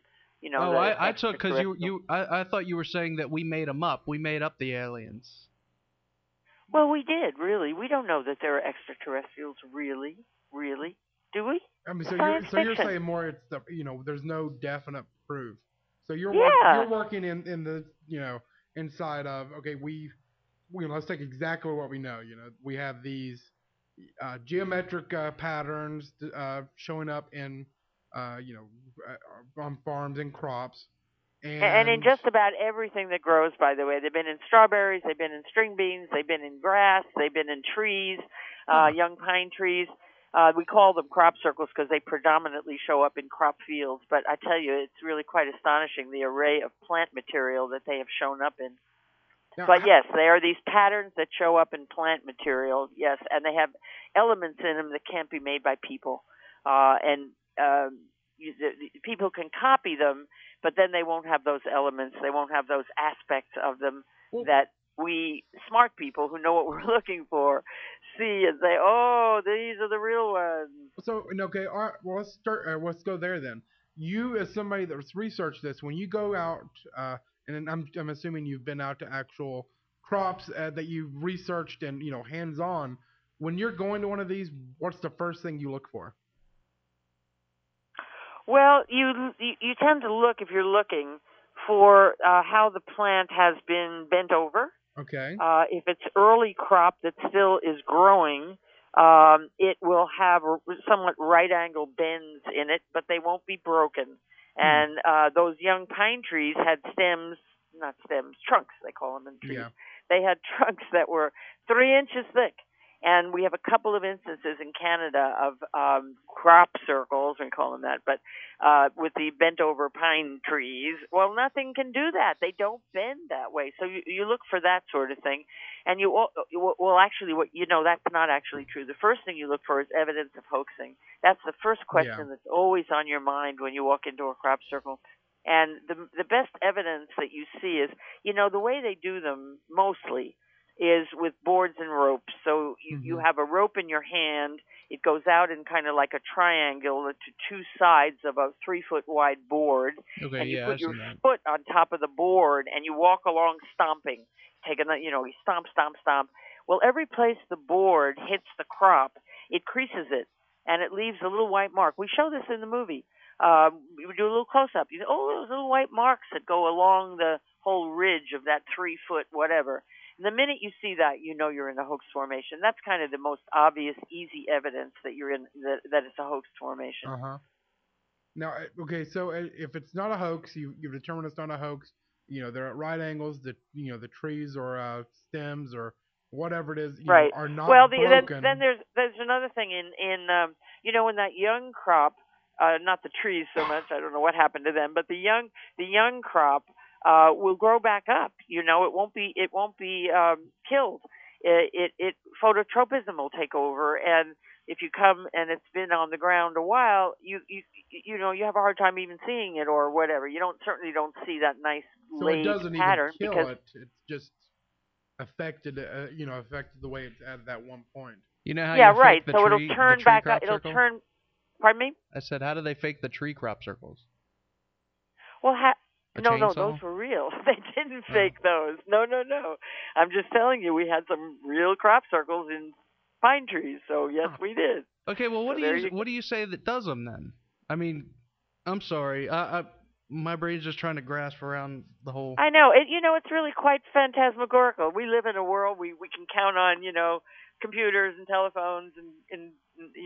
I took because I thought you were saying that we made them up. We made up the aliens. Well, we did, really. We don't know that there are extraterrestrials, really, do we? I mean, so you're saying more it's the there's no definite proof. So you're working in the inside of let's take exactly what we know. We have these geometric patterns showing up in on farms and crops, and in just about everything that grows. By the way, they've been in strawberries, they've been in string beans, they've been in grass, they've been in trees, young pine trees. We call them crop circles because they predominantly show up in crop fields. But I tell you, it's really quite astonishing, the array of plant material that they have shown up in. But yes, they are these patterns that show up in plant material, yes, and they have elements in them that can't be made by people. People can copy them, but then they won't have those elements. They won't have those aspects of them that we smart people who know what we're looking for see and say, "Oh, these are the real ones." So okay, all right, well, let's start. Let's go there then. You, as somebody that's researched this, when you go out, and I'm assuming you've been out to actual crops that you've researched and hands-on. When you're going to one of these, what's the first thing you look for? Well, you tend to look, if you're looking, for how the plant has been bent over. Okay. If it's early crop that still is growing, it will have somewhat right-angle bends in it, but they won't be broken. And those young pine trees had trunks, they call them in trees. Yeah. They had trunks that were 3 inches thick. And we have a couple of instances in Canada of crop circles, we call them that, but with the bent-over pine trees. Well, nothing can do that. They don't bend that way. So you look for that sort of thing. And actually, that's not actually true. The first thing you look for is evidence of hoaxing. That's the first question that's always on your mind when you walk into a crop circle. And the best evidence that you see is, the way they do them mostly is with boards and ropes. So you have a rope in your hand. It goes out in kind of like a triangle to two sides of a 3-foot wide board. Okay, and you yeah, put I've your seen that. foot on top of the board and you walk along stomping. You stomp, stomp, stomp. Well, every place the board hits the crop, it creases it, and it leaves a little white mark. We show this in the movie. We do a little close-up. You say, those little white marks that go along the whole ridge of that 3-foot whatever. And the minute you see that, you know you're in a hoax formation. That's kind of the most obvious, easy evidence that you're in that it's a hoax formation. Uh-huh. Now, okay, so if it's not a hoax, you've determined it's not a hoax. They're at right angles. The trees or stems or whatever it is, right. are not broken. Then there's another thing in that young crop, not the trees so much. I don't know what happened to them, but the young crop will grow back up. It won't be killed. It phototropism will take over, and if you come and it's been on the ground a while, you have a hard time even seeing it or whatever. You certainly don't see that nice laid pattern because it's just affected the way it's at that one point. You know how you right. fake So the tree, it'll turn the tree back crop up. It'll circle? turn. Pardon me? I said, how do they fake the tree crop circles? Well, no, chainsaw? those were real. They didn't fake those. No. I'm just telling you, we had some real crop circles in pine trees. So yes, we did. Okay, well, what do you say that does them then? I mean, I'm sorry, my brain's just trying to grasp around the whole. I know it's really quite phantasmagorical. We live in a world we can count on computers and telephones and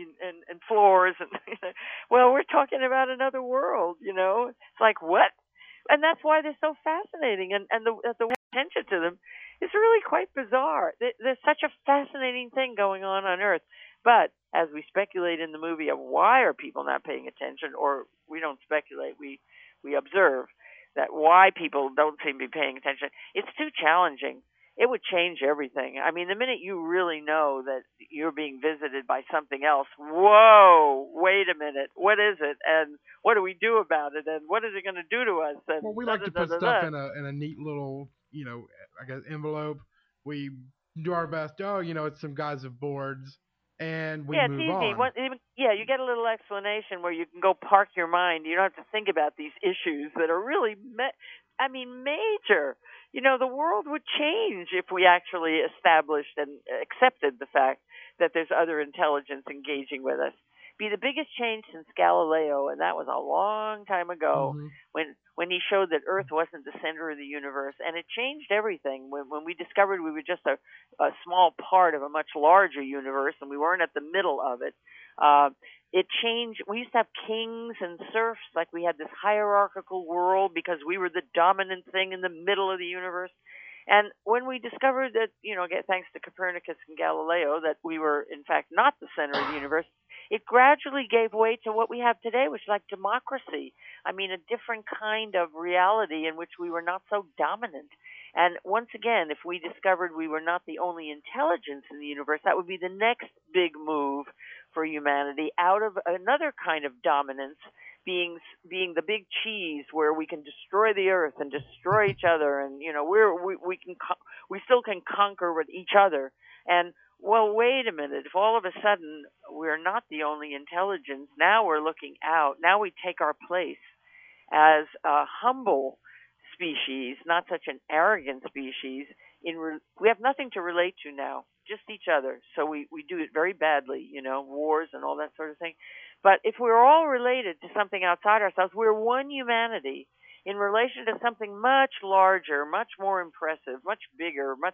floors and well, we're talking about another world. It's like what? And that's why they're so fascinating, and the attention to them is really quite bizarre. There's such a fascinating thing going on Earth, but as we speculate in the movie of why are people not paying attention, or we don't speculate, we observe that why people don't seem to be paying attention. It's too challenging. It would change everything. I mean, the minute you really know that you're being visited by something else, whoa, wait a minute, what is it, and what do we do about it, and what is it going to do to us? And well, we like to put stuff in a neat little, I guess envelope. We do our best. It's some guys with boards, and we move on. You get a little explanation where you can go park your mind. You don't have to think about these issues that are really, major. The world would change if we actually established and accepted the fact that there's other intelligence engaging with us. Be the biggest change since Galileo, and that was a long time ago, when he showed that Earth wasn't the center of the universe, and it changed everything. When we discovered we were just a small part of a much larger universe, and we weren't at the middle of it. It changed. We used to have kings and serfs, like we had this hierarchical world because we were the dominant thing in the middle of the universe. And when we discovered that, thanks to Copernicus and Galileo, that we were, in fact, not the center of the universe, it gradually gave way to what we have today, which is like democracy. A different kind of reality in which we were not so dominant. And once again, if we discovered we were not the only intelligence in the universe, that would be the next big move for humanity out of another kind of dominance, being the big cheese where we can destroy the earth and destroy each other, and we still can conquer with each other. And well, wait a minute, if all of a sudden we're not the only intelligence, now we're looking out, now we take our place as a humble species, not such an arrogant species. We have nothing to relate to now, just each other. So we do it very badly, wars and all that sort of thing. But if we're all related to something outside ourselves, we're one humanity in relation to something much larger, much more impressive, much bigger, much,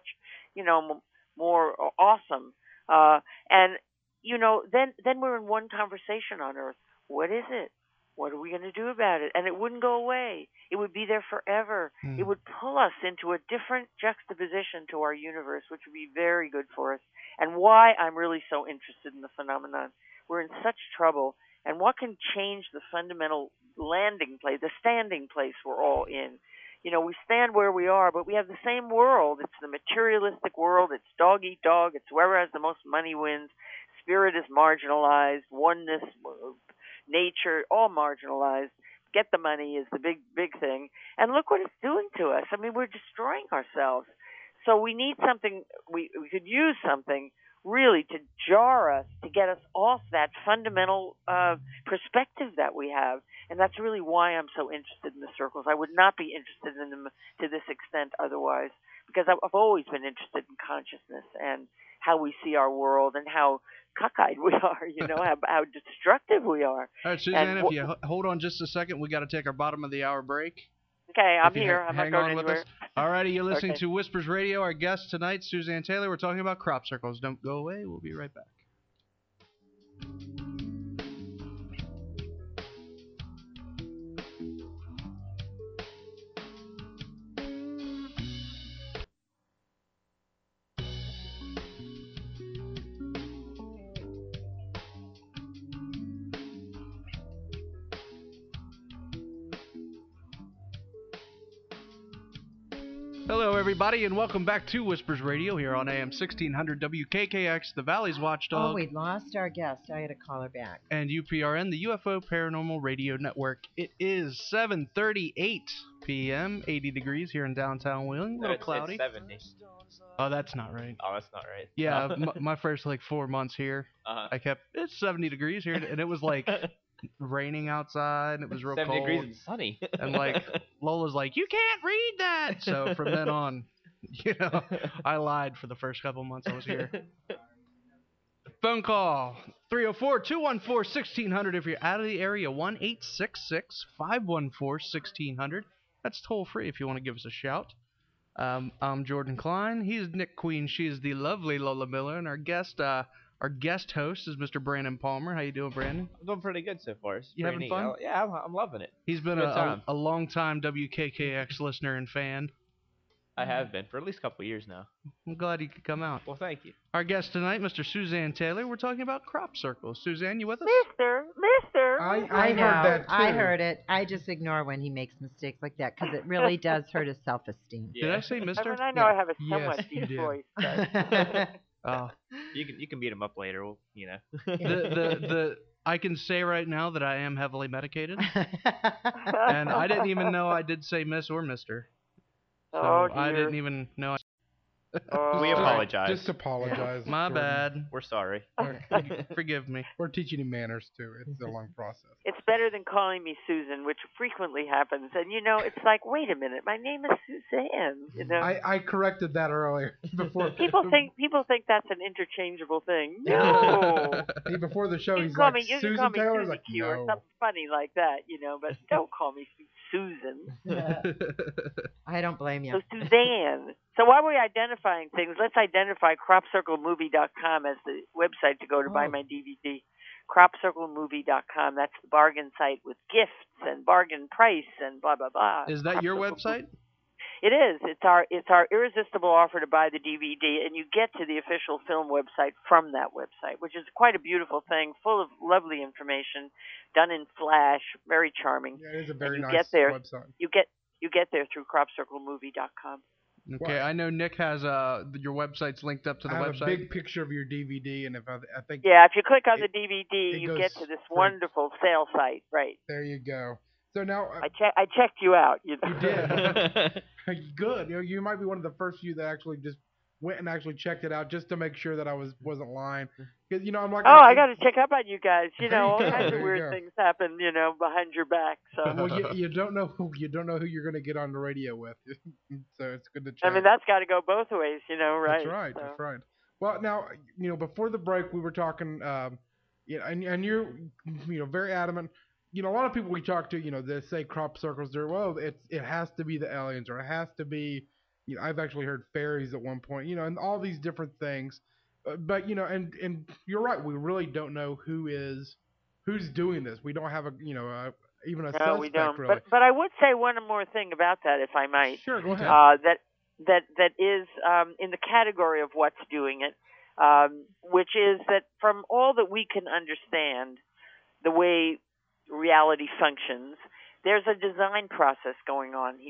more awesome. And then we're in one conversation on Earth. What is it? What are we going to do about it? And it wouldn't go away. It would be there forever. It would pull us into a different juxtaposition to our universe, which would be very good for us. And why I'm really so interested in the phenomenon. We're in such trouble. And what can change the fundamental landing place, the standing place we're all in? We stand where we are, but we have the same world. It's the materialistic world. It's dog eat dog. It's whoever has the most money wins. Spirit is marginalized. Oneness, nature, all marginalized. get the money is the big thing. And look what it's doing to us. I mean, we're destroying ourselves. So we need something. We could use something really to jar us, to get us off that fundamental perspective that we have. And that's really why I'm so interested in the circles. I would not be interested in them to this extent otherwise, because I've always been interested in consciousness and how we see our world and how cockeyed we are, how destructive we are. All right, Suzanne, if you hold on just a second, we got to take our bottom of the hour break. Okay, I'm here. I'm not hang going on with anywhere. us. All righty, you're listening Okay. to Whispers Radio. Our guest tonight, Suzanne Taylor. We're talking about crop circles. Don't go away. We'll be right back. Hello, everybody, and welcome back to Whispers Radio here on AM 1600 WKKX, the Valley's Watchdog. Oh, we lost our guest. I had to call her back. And UPRN, the UFO Paranormal Radio Network. It is 7:38 p.m., 80 degrees here in downtown Wheeling. A little cloudy. It's 70. Oh, that's not right. Oh, that's not right. Yeah, my first 4 months here, Uh-huh. it's 70 degrees here, and it was raining outside, and it was real 70 cold. degrees and sunny. And Lola's like, you can't read that. So from then on, I lied for the first couple months I was here. Phone call 304-214-1600 if you're out of the area. 1-866-514-1600. That's toll free if you want to give us a shout. I'm Jordan Klein. He's Nick Queen. She's the lovely Lola Miller, and our guest host is Mr. Brandon Palmer. How you doing, Brandon? I'm doing pretty good so far. It's You pretty having neat. fun? Yeah, I'm loving it. He's been Good time. a long-time WKKX listener and fan. I have been for at least a couple of years now. I'm glad you could come out. Well, thank you. Our guest tonight, Mr. Suzanne Taylor. We're talking about crop circles. Suzanne, you with us? Mister. I know. heard that too. I heard it. I just ignore when he makes mistakes like that because it really does hurt his self-esteem. Did I say I Mister? mean, I know I have a somewhat Yes, you deep did. voice. But Oh, You can beat him up later. the I can say right now that I am heavily medicated, and I didn't even know I did say Miss or Mister. So Oh, I dear. didn't even know. Oh. We apologize. Just apologize. My Jordan. bad. We're sorry. Forgive me. We're teaching you manners too. It's a long process. It's better than calling me Susan, which frequently happens. And it's like, wait a minute, my name is Suzanne. I corrected that earlier before. People think that's an interchangeable thing. No. Hey, before the show, You he's can call like, me, you can Susan call me Taylor's Susie like, Q or no. something funny like that, but don't call me Susan. I don't blame you. So Suzanne. So while we're identifying things, let's identify CropCircleMovie.com as the website to go to buy my DVD. CropCircleMovie.com. That's the bargain site with gifts and bargain price and blah blah blah. Is that your Crop Circle website? It is. It's our irresistible offer to buy the DVD, and you get to the official film website from that website, which is quite a beautiful thing, full of lovely information, done in Flash, very charming. Yeah, it is a very you nice get there, website. You get there through CropCircleMovie.com. Okay, I know Nick has your website's linked up to the I have website. a big picture of your DVD, and if I think Yeah, if you click on the DVD, it you goes get to this straight- wonderful sale site. Right. there you go. So now I checked you out. You did. Good. You might be one of the first few that actually just went and actually checked it out just to make sure that I wasn't lying. Because I'm like, Oh, I got to check up on you guys. All There you go, kinds there of you weird go. things happen, behind your back. So well, you don't know who you're going to get on the radio with, so it's good to check. I mean, that's got to go both ways, right? That's right. So. That's right. Well, now before the break we were talking, and you're very adamant. A lot of people we talk to, they say crop circles. It has to be the aliens, or it has to be. I've actually heard fairies at one point. And all these different things. But and you're right. We really don't know who's doing this. We don't have even a suspect. No, we don't. Really. But I would say one more thing about that, if I might. Sure, go ahead. That is in the category of what's doing it, which is that from all that we can understand, the way reality functions, there's a design process going on here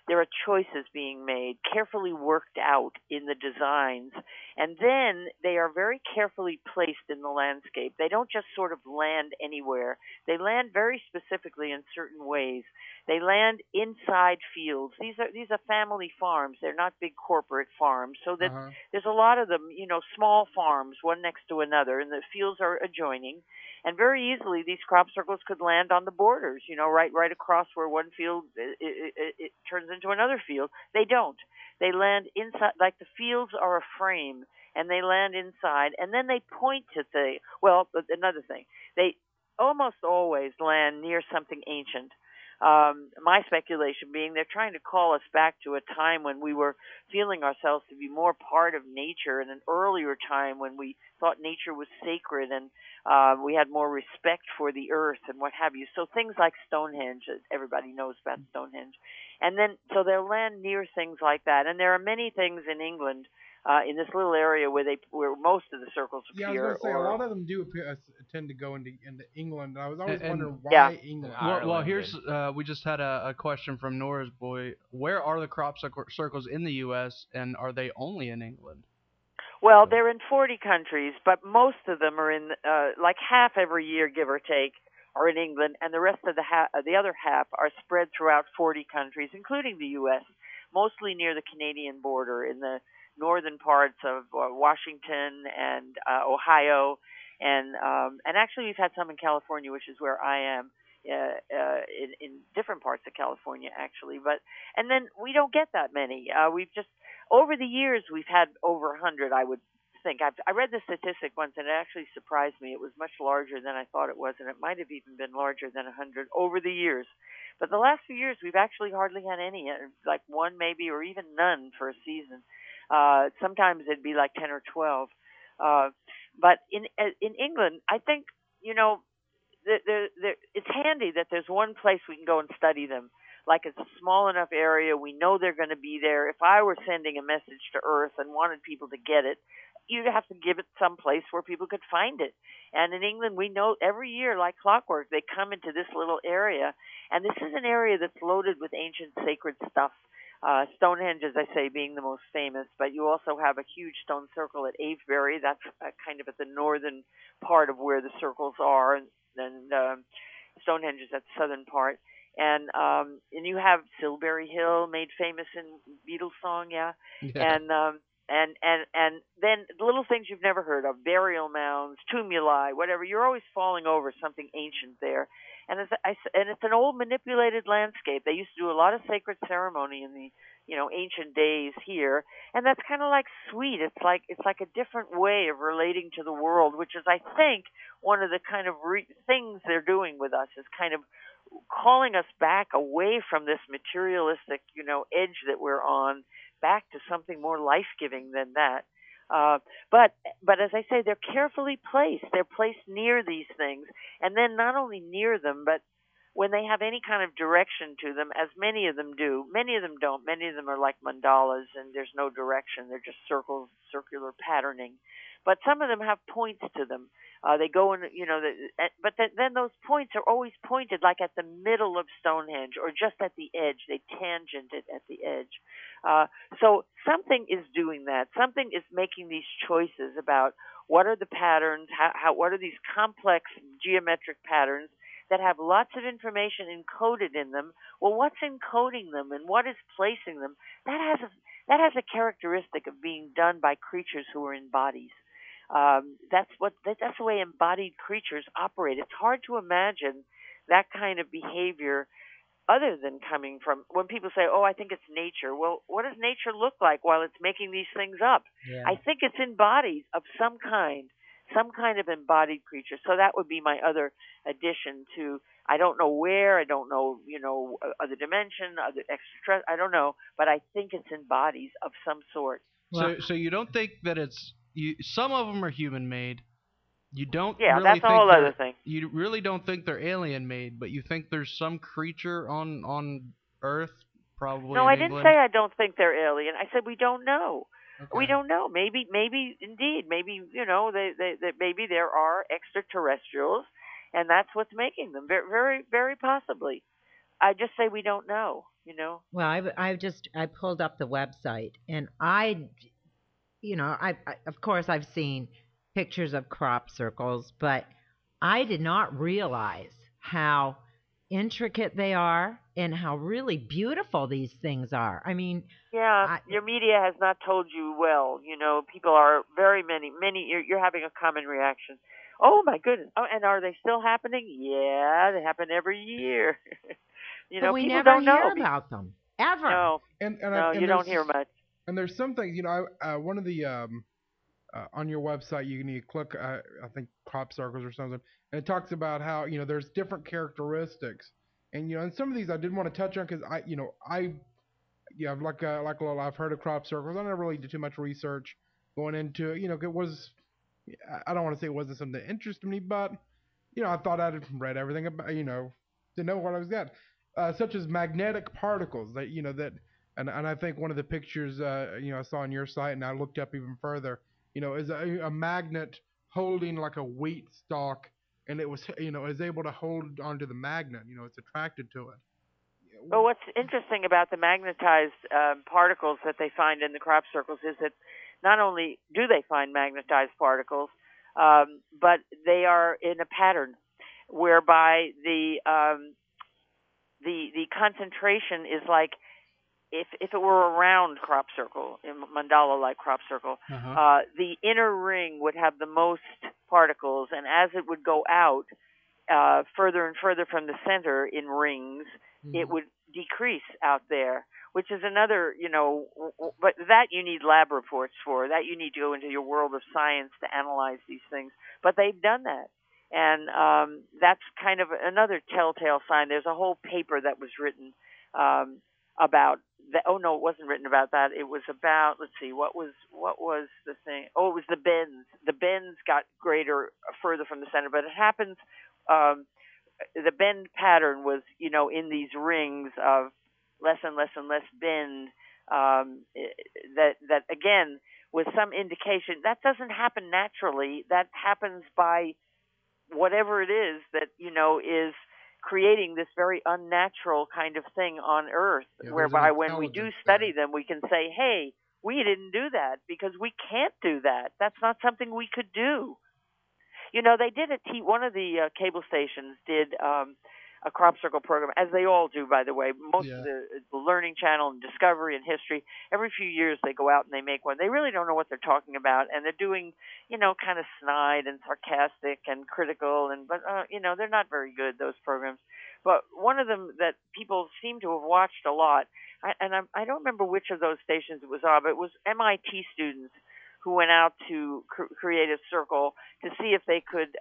There are choices being made, carefully worked out in the designs, and then they are very carefully placed in the landscape. They don't just sort of land anywhere. They land very specifically in certain ways. They land inside fields. These are family farms. They're not big corporate farms. So that there's a lot of them, small farms, one next to another, and the fields are adjoining. And very easily, these crop circles could land on the borders, right across where one field it turns into another field. They don't. They land inside, like the fields are a frame, and they land inside, and then they point to another thing. They almost always land near something ancient. My speculation being they're trying to call us back to a time when we were feeling ourselves to be more part of nature, in an earlier time when we thought nature was sacred and we had more respect for the earth and what have you. So things like Stonehenge, everybody knows about Stonehenge. And then, so they'll land near things like that. And there are many things in England, in this little area where most of the circles appear. Yeah, I was going to say, a lot of them do tend to go into England. I was always wondering why England. Well, here's we just had a question from Nora's boy. Where are the crop circles in the U.S., and are they only in England? Well, they're in 40 countries, but most of them are in, like half every year, give or take, are in England, and the rest of the other half are spread throughout 40 countries, including the U.S., mostly near the Canadian border in the northern parts of Washington and Ohio, and actually we've had some in California, which is where I am, in different parts of California actually. And then we don't get that many. We've just over the years we've had over 100, I would think. I read the statistic once, and it actually surprised me. It was much larger than I thought it was, and it might have even been larger than 100 over the years. But the last few years, we've actually hardly had any, like one maybe, or even none for a season. Sometimes it'd be like 10 or 12. But in England, I think, it's handy that there's one place we can go and study them. Like it's a small enough area, we know they're going to be there. If I were sending a message to Earth and wanted people to get it, you'd have to give it someplace where people could find it. And in England, we know every year, like clockwork, they come into this little area. And this is an area that's loaded with ancient sacred stuff. Stonehenge, as I say, being the most famous, but you also have a huge stone circle at Avebury. That's kind of at the northern part of where the circles are, and Stonehenge is at the southern part. And you have Silbury Hill, made famous in Beatles song, yeah. And then little things you've never heard of, burial mounds, tumuli, whatever. You're always falling over something ancient there. And it's an old manipulated landscape. They used to do a lot of sacred ceremony in the ancient days here, and that's kind of like sweet. It's like a different way of relating to the world, which is, I think, one of the kind of things they're doing with us is kind of calling us back away from this materialistic, edge that we're on, back to something more life-giving than that. But as I say, they're carefully placed. They're placed near these things, and then not only near them, but when they have any kind of direction to them, as many of them do. Many of them don't. Many of them are like mandalas, and there's no direction. They're just circles, circular patterning. But some of them have points to them. They go in, but then those points are always pointed like at the middle of Stonehenge or just at the edge. They tangent it at the edge. So something is doing that. Something is making these choices about what are the patterns, what are these complex geometric patterns that have lots of information encoded in them. Well, what's encoding them and what is placing them? That has a characteristic of being done by creatures who are in bodies. That's the way embodied creatures operate. It's hard to imagine that kind of behavior other than coming from, when people say, oh, I think it's nature. Well, what does nature look like while it's making these things up? Yeah. I think it's in bodies of some kind of embodied creature. So that would be my other addition to, I don't know where, I don't know, other dimension, other extra, I don't know, but I think it's in bodies of some sort. So you don't think that some of them are human-made. You don't that's a whole other thing. You really don't think they're alien-made, but you think there's some creature on Earth, probably. No, in I England? didn't say I don't think they're alien. I said we don't know. Okay. We don't know. Maybe indeed. Maybe maybe there are extraterrestrials, and that's what's making them. Very, very, very possibly. I just say we don't know. You know. Well, I pulled up the website, and I of course I've seen pictures of crop circles, but I did not realize how intricate they are and how really beautiful these things are. I mean, Yeah, your media has not told you well. You know, people are many. You're having a common reaction. Oh my goodness! Oh, and are they still happening? Yeah, they happen every year. but we people never don't hear know. about them ever. No, And you don't hear much. And there's some things, one of the on your website you can click I think crop circles or something, and it talks about how there's different characteristics, and and some of these I did want to touch on because I've heard of crop circles. I never really did too much research going into it. It was, I don't want to say it wasn't something that interested me, but I thought I'd read everything about to know what I was getting, such as magnetic particles that. And I think one of the pictures I saw on your site, and I looked up even further, is a magnet holding like a wheat stalk, and it was is able to hold onto the magnet. It's attracted to it. Well, what's interesting about the magnetized particles that they find in the crop circles is that not only do they find magnetized particles, but they are in a pattern whereby the concentration is like if it were a round crop circle, a mandala-like crop circle, the inner ring would have the most particles, and as it would go out further and further from the center in rings, it would decrease out there, which is another, but that you need lab reports for. That you need to go into your world of science to analyze these things. But they've done that. And that's kind of another telltale sign. There's a whole paper that was written about that. Oh no, it wasn't written about that. It was about, let's see, what was the thing? Oh, it was the bends. The bends got greater further from the center, but it happens. The bend pattern was, in these rings of less and less and less bend. That again was some indication that doesn't happen naturally. That happens by whatever it is that is creating this very unnatural kind of thing on Earth, whereby when we do study them, we can say, hey, we didn't do that because we can't do that. That's not something we could do. They did one of the cable stations did a crop circle program, as they all do, by the way. Most of the Learning Channel and Discovery and History, every few years they go out and they make one. They really don't know what they're talking about, and they're doing, kind of snide and sarcastic and critical, but they're not very good, those programs. But one of them that people seem to have watched a lot, I don't remember which of those stations it was on, but it was MIT students who went out to create a circle to see if they could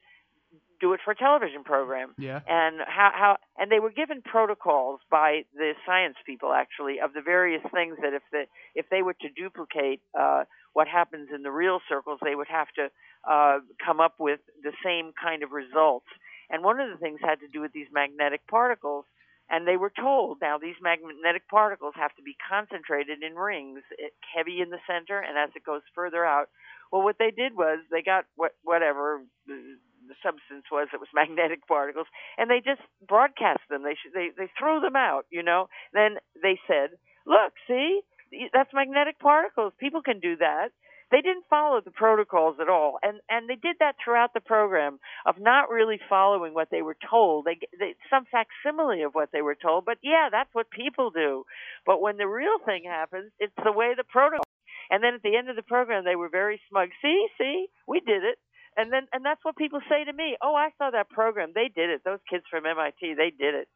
do it for a television program. Yeah. And and they were given protocols by the science people, actually, of the various things that if they were to duplicate what happens in the real circles, they would have to come up with the same kind of results. And one of the things had to do with these magnetic particles. And they were told, now these magnetic particles have to be concentrated in rings, heavy in the center, and as it goes further out. Well, what they did was they got whatever the substance was that was magnetic particles, and they just broadcast them. They threw them out, Then they said, look, see, that's magnetic particles. People can do that. They didn't follow the protocols at all, and they did that throughout the program of not really following what they were told. They some facsimile of what they were told, but yeah, that's what people do. But when the real thing happens, it's the way the protocol. And then at the end of the program, they were very smug. See, we did it. And that's what people say to me. Oh, I saw that program. They did it. Those kids from MIT, they did it.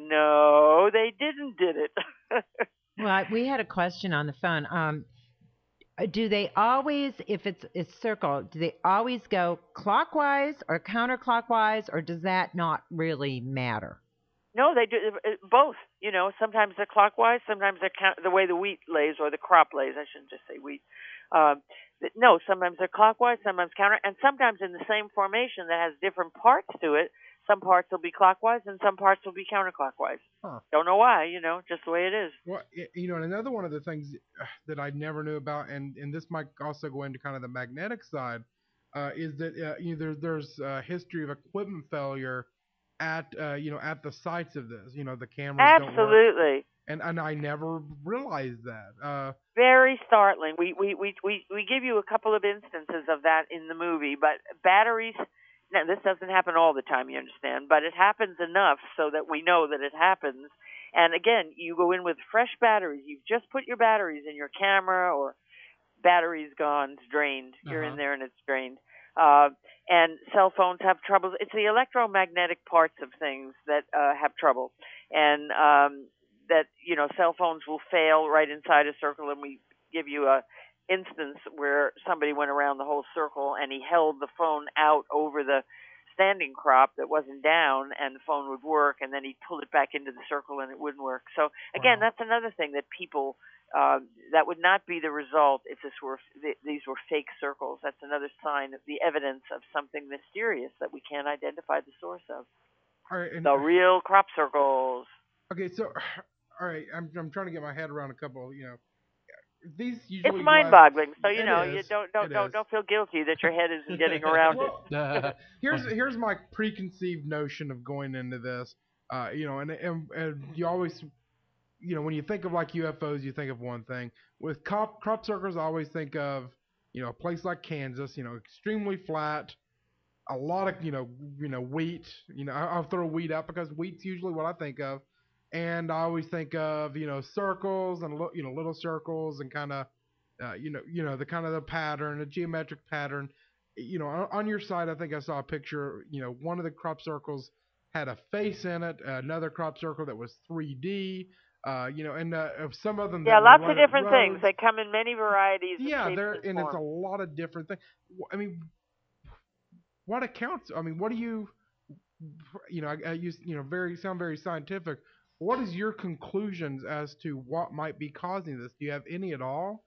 No, they didn't did it. Well, we had a question on the phone. Do they always, if it's a circle, do they always go clockwise or counterclockwise, or does that not really matter? No, they do both. Sometimes they're clockwise, sometimes they're the way the wheat lays or the crop lays. I shouldn't just say wheat. No, sometimes they're clockwise, sometimes counter, and sometimes in the same formation that has different parts to it. Some parts will be clockwise and some parts will be counterclockwise. Huh. Don't know why, just the way it is. Well, and another one of the things that I never knew about, and this might also go into kind of the magnetic side, is that there's a history of equipment failure at at the sites of this. The cameras don't work, Absolutely. and I never realized that. Very startling. We give you a couple of instances of that in the movie, but batteries. Now, this doesn't happen all the time, you understand, but it happens enough so that we know that it happens. And again, you go in with fresh batteries. You've just put your batteries in your camera, or battery's gone, it's drained. You're in there and it's drained. And cell phones have trouble. It's the electromagnetic parts of things that have trouble. And that, cell phones will fail right inside a circle, and we give you a instance where somebody went around the whole circle and he held the phone out over the standing crop that wasn't down, and the phone would work, and then he'd pull it back into the circle and it wouldn't work. So again, that's another thing that people that would not be the result if these were fake circles. That's another sign of the evidence of something mysterious that we can't identify the source of. All right, the real crop circles. Okay, so all right, I'm trying to get my head around a couple. These usually it's mind-boggling. So you is, don't feel guilty that your head isn't getting around it. Here's my preconceived notion of going into this. And you always, when you think of like UFOs, you think of one thing. With crop circles, I always think of a place like Kansas. Extremely flat, a lot of wheat. I'll throw wheat out because wheat's usually what I think of. And I always think of circles and little circles and kind of the kind of the pattern, a geometric pattern. On your side, I think I saw a picture. One of the crop circles had a face in it. Another crop circle that was 3D. And some of them. Yeah, lots of different things. They come in many varieties. Yeah, and it's a lot of different things. I mean, what accounts? I mean, what do you? I use sound very scientific. What is your conclusions as to what might be causing this? Do you have any at all?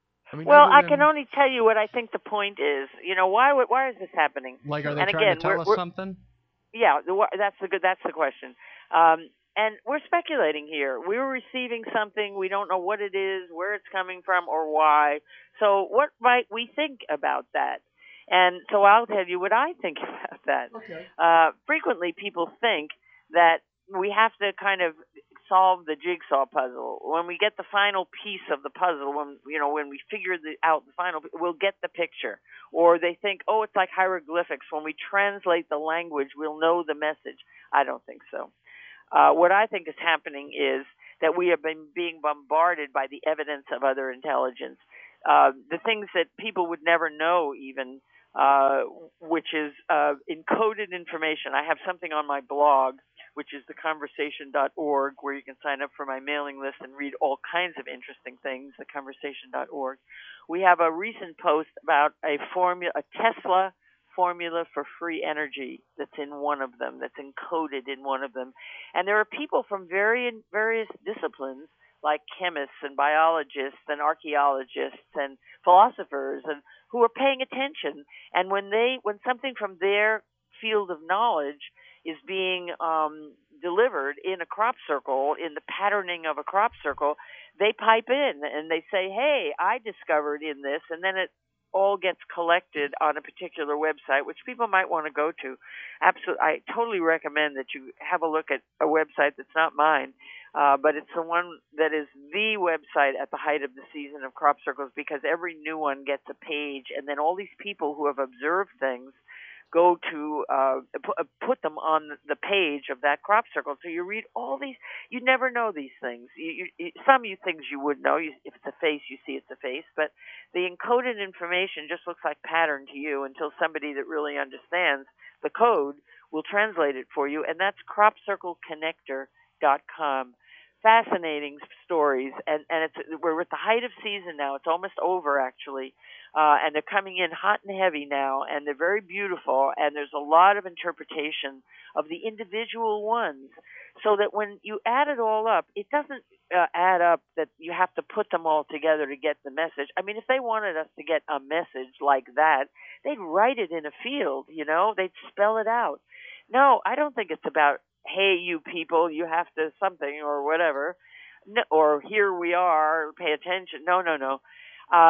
I can only tell you what I think the point is. Why is this happening? Like, are they trying to tell us something? Yeah, that's the question. And we're speculating here. We're receiving something. We don't know what it is, where it's coming from, or why. So what might we think about that? And so I'll tell you what I think about that. Okay. Frequently people think that we have to kind of solve the jigsaw puzzle. When we get the final piece of the puzzle, when we figure out the final, we'll get the picture. Or they think, it's like hieroglyphics. When we translate the language, we'll know the message. I don't think so. What I think is happening is that we have been being bombarded by the evidence of other intelligence. The things that people would never know even, which is encoded information. I have something on my blog, which is theconversation.org, where you can sign up for my mailing list and read all kinds of interesting things, theconversation.org. We have a recent post about a Tesla formula for free energy that's in one of them, that's encoded in one of them. And there are people from various disciplines, like chemists and biologists and archaeologists and philosophers, and who are paying attention. And when something from their field of knowledge is being delivered in a crop circle, in the patterning of a crop circle, they pipe in and they say, hey, I discovered in this, and then it all gets collected on a particular website, which people might want to go to. Absolutely, I totally recommend that you have a look at a website that's not mine, but it's the one that is the website at the height of the season of crop circles, because every new one gets a page, and then all these people who have observed things go to put them on the page of that crop circle. So you read all these. You never know these things. Some things you would know. If it's a face, you see it's a face. But the encoded information just looks like pattern to you until somebody that really understands the code will translate it for you. And that's cropcircleconnector.com. Fascinating stories, and we're at the height of season now. It's almost over, actually, and they're coming in hot and heavy now, and they're very beautiful, and there's a lot of interpretation of the individual ones, so that when you add it all up, it doesn't add up that you have to put them all together to get the message. I mean, if they wanted us to get a message like that, they'd write it in a field, they'd spell it out. No, I don't think it's about, hey, you people, you have to something or whatever, no, or here we are, pay attention. No.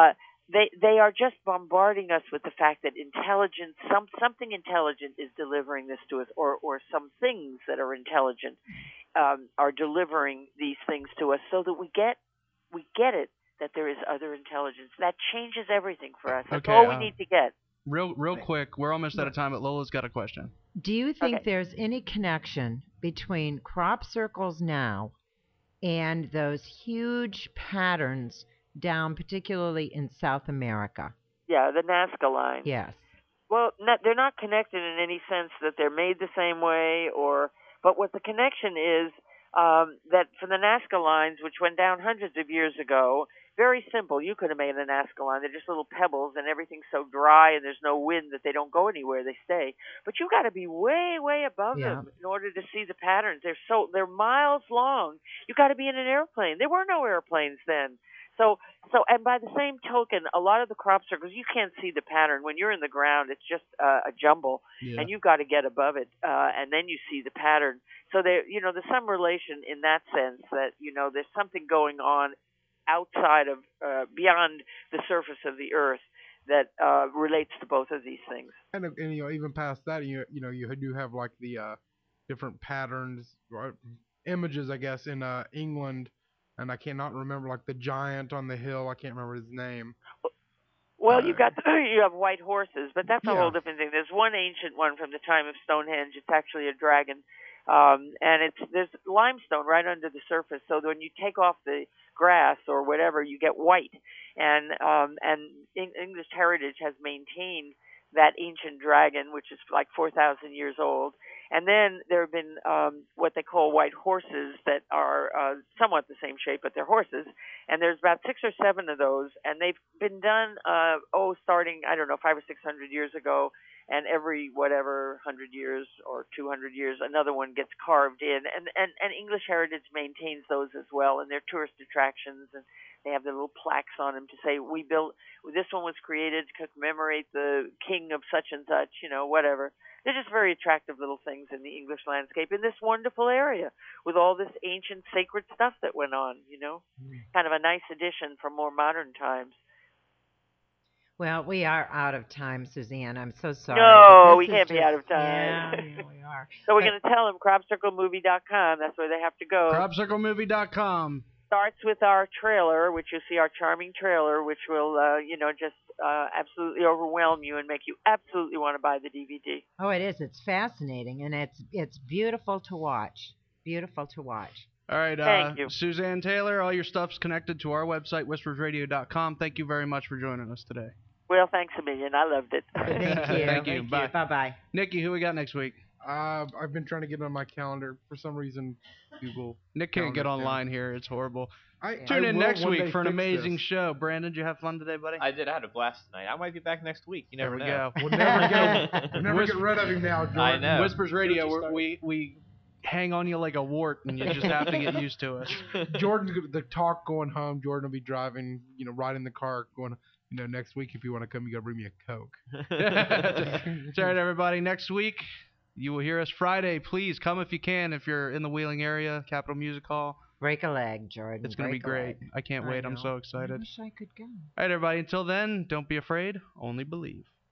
they are just bombarding us with the fact that intelligence, something intelligent is delivering this to us, or some things that are intelligent are delivering these things to us, so that we get it that there is other intelligence. That changes everything for us. That's Okay, all we need to get. Real quick, we're almost out of time, but Lola's got a question. Do you think Okay. there's any connection between crop circles now and those huge patterns down, particularly in South America? Yeah, the Nazca line. Yes. Well, they're not connected in any sense that they're made the same way, but what the connection is, that for the Nazca lines, which went down hundreds of years ago, very simple. You could have made a Nazca line. They're just little pebbles, and everything's so dry, and there's no wind that they don't go anywhere. They stay. But you got to be way, way above them in order to see the patterns. They're miles long. You got to be in an airplane. There were no airplanes then. So, and by the same token, a lot of the crop circles, you can't see the pattern. When you're in the ground, it's just a jumble, and you've got to get above it, and then you see the pattern. So there's some relation in that sense that, there's something going on outside of, beyond the surface of the earth that relates to both of these things. And even past that, you do have like the different patterns, or images, I guess, in England. And I cannot remember, like the giant on the hill. I can't remember his name. Well, you have white horses, but that's a whole different thing. There's one ancient one from the time of Stonehenge. It's actually a dragon, and there's limestone right under the surface. So that when you take off the grass or whatever, you get white. And English Heritage has maintained that ancient dragon, which is like 4,000 years old. And then there have been what they call white horses that are somewhat the same shape, but they're horses. And there's about 6 or 7 of those, and they've been done, starting, 500 or 600 years ago. And every 100 years or 200 years, another one gets carved in. And English Heritage maintains those as well, and they're tourist attractions, and they have their little plaques on them to say, this one was created to commemorate the king of such and such, whatever. They're just very attractive little things in the English landscape in this wonderful area with all this ancient sacred stuff that went on, kind of a nice addition for more modern times. Well, we are out of time, Suzanne. I'm so sorry. No, we can't be out of time. Yeah, we are. So we're going to tell them cropcirclemovie.com. That's where they have to go. Cropcirclemovie.com. Starts with our trailer, which you'll see our charming trailer, which will, just absolutely overwhelm you and make you absolutely want to buy the DVD. Oh, it is. It's fascinating, and it's beautiful to watch. Beautiful to watch. All right, Thank you. Suzanne Taylor, all your stuff's connected to our website, whispersradio.com. Thank you very much for joining us today. Well, thanks a million. I loved it. Thank you. Thank you. Bye. Bye-bye. Nikki, who we got next week? I've been trying to get it on my calendar. For some reason, Google. Nick can't get online here. It's horrible. Tune I in will next one week day for an fix amazing this. show. Brandon, did you have fun today, buddy? I did. I had a blast tonight. I might be back next week. You never there know. we go. We'll never get rid of him now, Jordan. I know. Whispers Radio, we hang on you like a wart, and you just have to get used to us. Jordan, the talk going home. Jordan will be driving, right in the car going, next week if you want to come, you got to bring me a Coke. That's all right, everybody. Next week, you will hear us Friday. Please come if you can. If you're in the Wheeling area, Capitol Music Hall. Break a leg, Jordan. It's going to be great. I can't wait. I'm so I excited. wish I could go. All right, everybody. Until then, don't be afraid. Only believe.